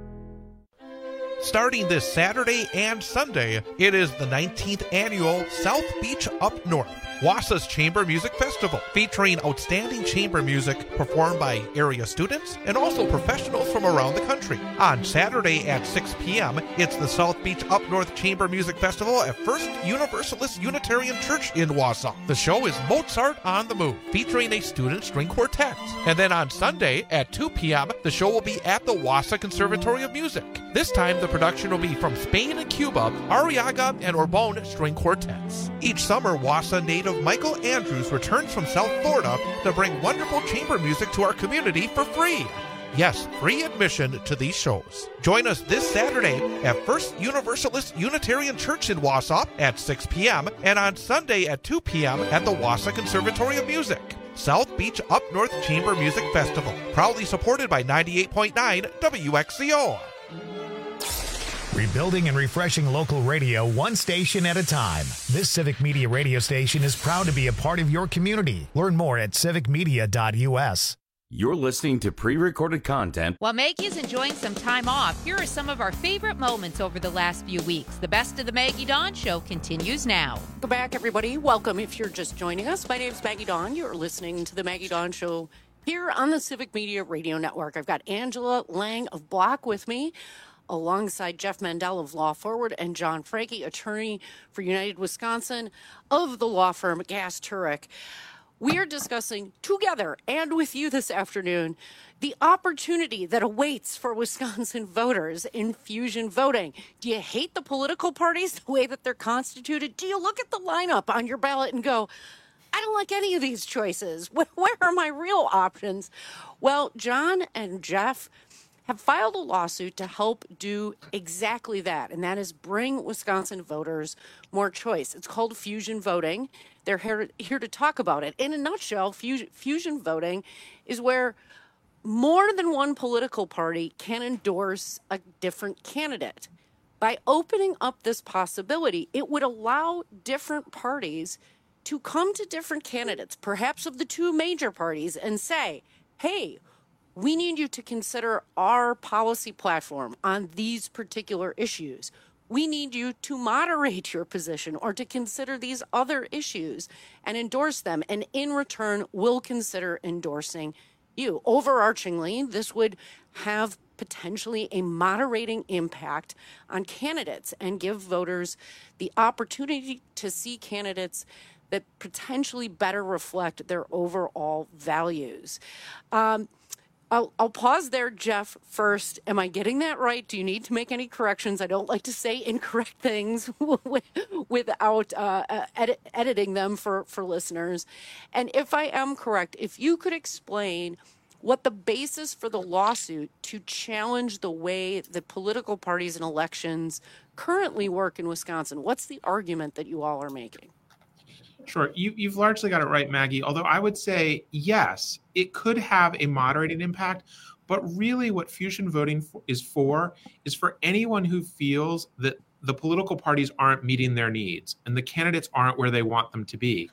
Starting this Saturday and Sunday, it is the nineteenth annual South Beach Up North, Wausau's Chamber Music Festival, featuring outstanding chamber music performed by area students and also professionals from around the country. On Saturday at six p.m., it's the South Beach Up North Chamber Music Festival at First Universalist Unitarian Church in Wausau. The show is Mozart on the Move, featuring a student string quartet. And then on Sunday at two p.m., the show will be at the Wausau Conservatory of Music. This time, the production will be from Spain and Cuba, Arriaga and Orbone string quartets. Each summer, Wausau native Michael Andrews returns from South Florida to bring wonderful chamber music to our community for free. Yes, free admission to these shows. Join us this Saturday at First Universalist Unitarian Church in Wausau at six p.m. and on Sunday at two p.m. at the Wausau Conservatory of Music. South Beach Up North Chamber Music Festival, proudly supported by ninety-eight point nine W X C O. Rebuilding and refreshing local radio one station at a time. This Civic Media radio station is proud to be a part of your community. Learn more at civic media dot u s. You're listening to pre-recorded content. While Maggie's enjoying some time off, here are some of our favorite moments over the last few weeks. The best of the Maggie Dawn Show continues now. Welcome back, everybody. Welcome if you're just joining us. My name's Maggie Dawn. You're listening to the Maggie Dawn Show here on the Civic Media Radio Network. I've got Angela Lang of Block with me, alongside Jeff Mandel of Law Forward and John Franke, attorney for United Wisconsin of the law firm Gass Turek. We are discussing together and with you this afternoon the opportunity that awaits for Wisconsin voters in fusion voting. Do you hate the political parties, the way that they're constituted? Do you look at the lineup on your ballot and go, I don't like any of these choices. Where are my real options? Well, John and Jeff have filed a lawsuit to help do exactly that, and that is bring Wisconsin voters more choice. It's called fusion voting. They're here, here to talk about it. In a nutshell, fusion, fusion voting is where more than one political party can endorse a different candidate. By opening up this possibility, it would allow different parties to come to different candidates, perhaps of the two major parties, and say, hey, we need you to consider our policy platform on these particular issues. We need you to moderate your position or to consider these other issues and endorse them. And in return, we'll consider endorsing you. Overarchingly, this would have potentially a moderating impact on candidates and give voters the opportunity to see candidates that potentially better reflect their overall values. Um, I'll, I'll pause there, Jeff, first. Am I getting that right? Do you need to make any corrections? I don't like to say incorrect things without uh, edit, editing them for, for listeners. And if I am correct, if you could explain what the basis for the lawsuit to challenge the way that political parties and elections currently work in Wisconsin, what's the argument that you all are making? Sure. You, you've largely got it right, Maggie, although I would say, yes, it could have a moderating impact. But really what fusion voting for, is for is for anyone who feels that the political parties aren't meeting their needs and the candidates aren't where they want them to be.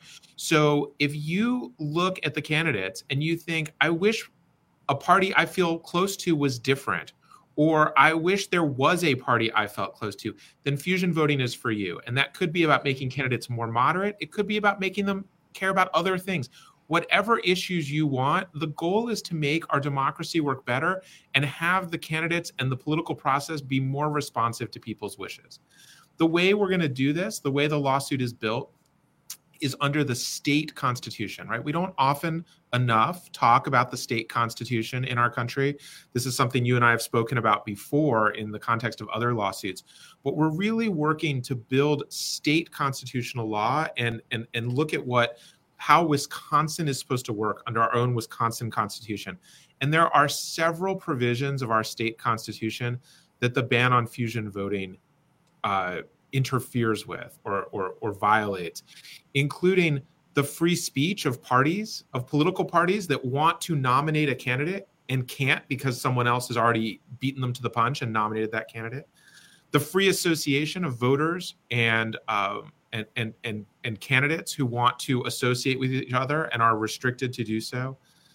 So if you look at the candidates and you think, I wish a party I feel close to was different, or I wish there was a party I felt close to, then fusion voting is for you. And that could be about making candidates more moderate. It could be about making them care about other things. Whatever issues you want, the goal is to make our democracy work better and have the candidates and the political process be more responsive to people's wishes. The way we're going to do this, the way the lawsuit is built, is under the state constitution, right? We don't often enough talk about the state constitution in our country. This is something you and I have spoken about before in the context of other lawsuits, but we're really working to build state constitutional law and, and, and look at what, how Wisconsin is supposed to work under our own Wisconsin constitution. And there are several provisions of our state constitution that the ban on fusion voting uh, interferes with or, or or violates, including the free speech of parties, of political parties that want to nominate a candidate and can't because someone else has already beaten them to the punch and nominated that candidate, the free association of voters and um, and, and and and candidates who want to associate with each other and are restricted to do so,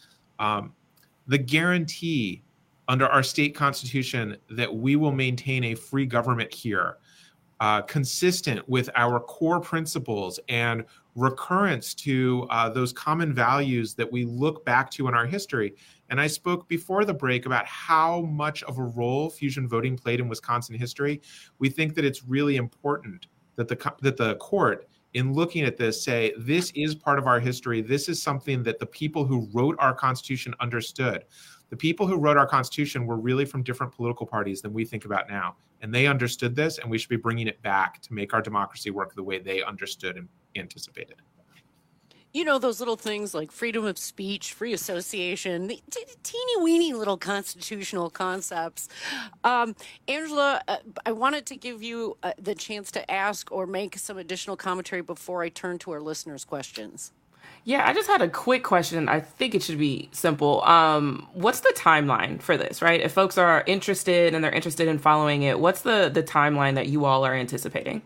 um, the guarantee under our state constitution that we will maintain a free government here, Uh, consistent with our core principles and recurrence to uh, those common values that we look back to in our history. And I spoke before the break about how much of a role fusion voting played in Wisconsin history. We think that it's really important that the that the court, in looking at this, say, this is part of our history. This is something that the people who wrote our Constitution understood. The people who wrote our Constitution were really from different political parties than we think about now. And they understood this, and we should be bringing it back to make our democracy work the way they understood and anticipated. You know, those little things like freedom of speech, free association, the t- teeny weeny little constitutional concepts. Um, Angela, uh, I wanted to give you uh, the chance to ask or make some additional commentary before I turn to our listeners' questions. Yeah, I just had a quick question. I think it should be simple. Um, what's the timeline for this, right? If folks are interested and they're interested in following it, what's the, the timeline that you all are anticipating?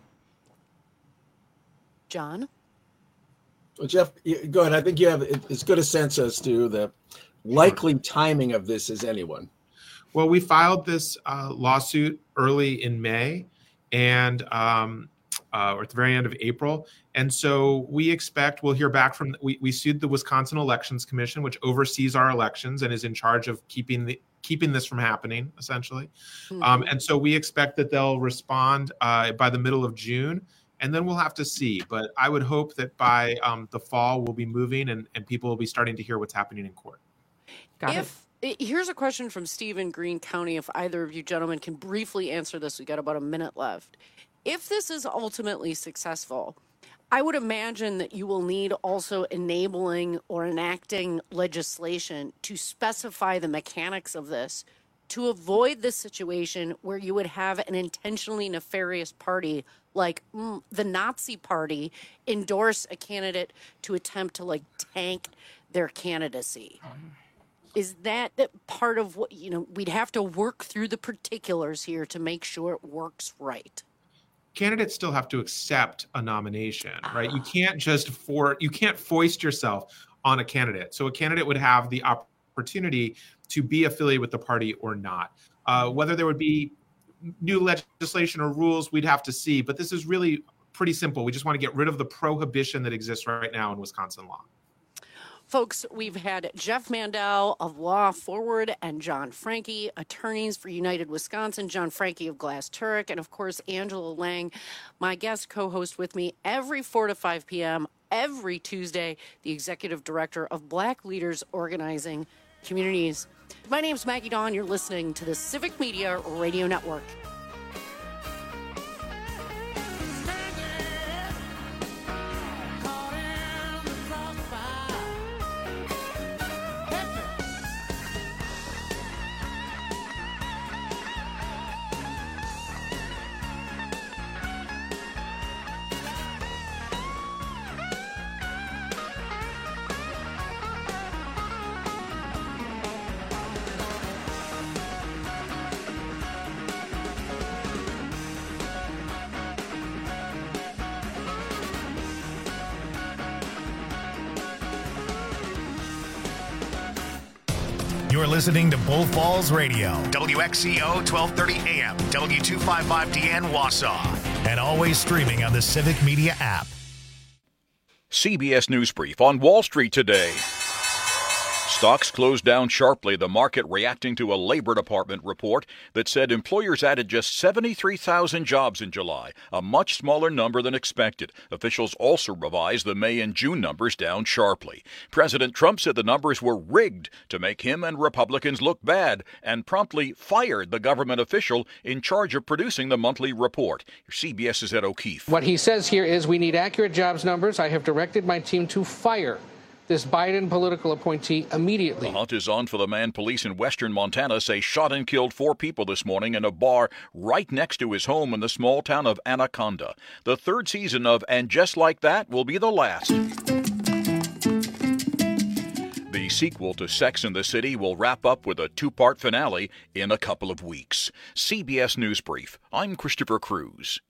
John? Well, Jeff, go ahead. I think you have as good a sense as to the likely timing of this as anyone. Well, we filed this uh, lawsuit early in May and um, uh, or at the very end of April. And so we expect we'll hear back from, we, we sued the Wisconsin Elections Commission, which oversees our elections and is in charge of keeping the keeping this from happening, essentially. Mm-hmm. Um, and so we expect that they'll respond uh, by the middle of June. And then we'll have to see. But I would hope that by um, the fall, we'll be moving and, and people will be starting to hear what's happening in court. Got if it. Here's a question from Steve in Greene County. If either of you gentlemen can briefly answer this, we got about a minute left. If this is ultimately successful, I would imagine that you will need also enabling or enacting legislation to specify the mechanics of this to avoid this situation where you would have an intentionally nefarious party like mm, the Nazi Party endorse a candidate to attempt to like tank their candidacy. Is that part of what, you know, we'd have to work through the particulars here to make sure it works right? Candidates still have to accept a nomination, right? You can't just for you can't foist yourself on a candidate. So a candidate would have the opportunity to be affiliated with the party or not. Uh, whether there would be new legislation or rules, we'd have to see. But this is really pretty simple. We just want to get rid of the prohibition that exists right now in Wisconsin law. Folks, we've had Jeff Mandel of Law Forward and John Franke, attorneys for United Wisconsin, John Franke of Glass Turek, and of course, Angela Lang, my guest co-host with me every four to five p.m. every Tuesday, the executive director of Black Leaders Organizing Communities. My name's Maggie Dawn. You're listening to the Civic Media Radio Network. You're listening to Bull Falls Radio, W X C O twelve thirty A M, W two fifty-five D N Wausau, and always streaming on the Civic Media app. C B S News Brief on Wall Street today. Stocks closed down sharply, the market reacting to a Labor Department report that said employers added just seventy-three thousand jobs in July, a much smaller number than expected. Officials also revised the May and June numbers down sharply. President Trump said the numbers were rigged to make him and Republicans look bad and promptly fired the government official in charge of producing the monthly report. CBS's Ed O'Keefe. What he says here is we need accurate jobs numbers. I have directed my team to fire this Biden political appointee immediately. The hunt is on for the man police in western Montana say shot and killed four people this morning in a bar right next to his home in the small town of Anaconda. The third season of And Just Like That will be the last. The sequel to Sex and the City will wrap up with a two-part finale in a couple of weeks. C B S News Brief. I'm Christopher Cruz.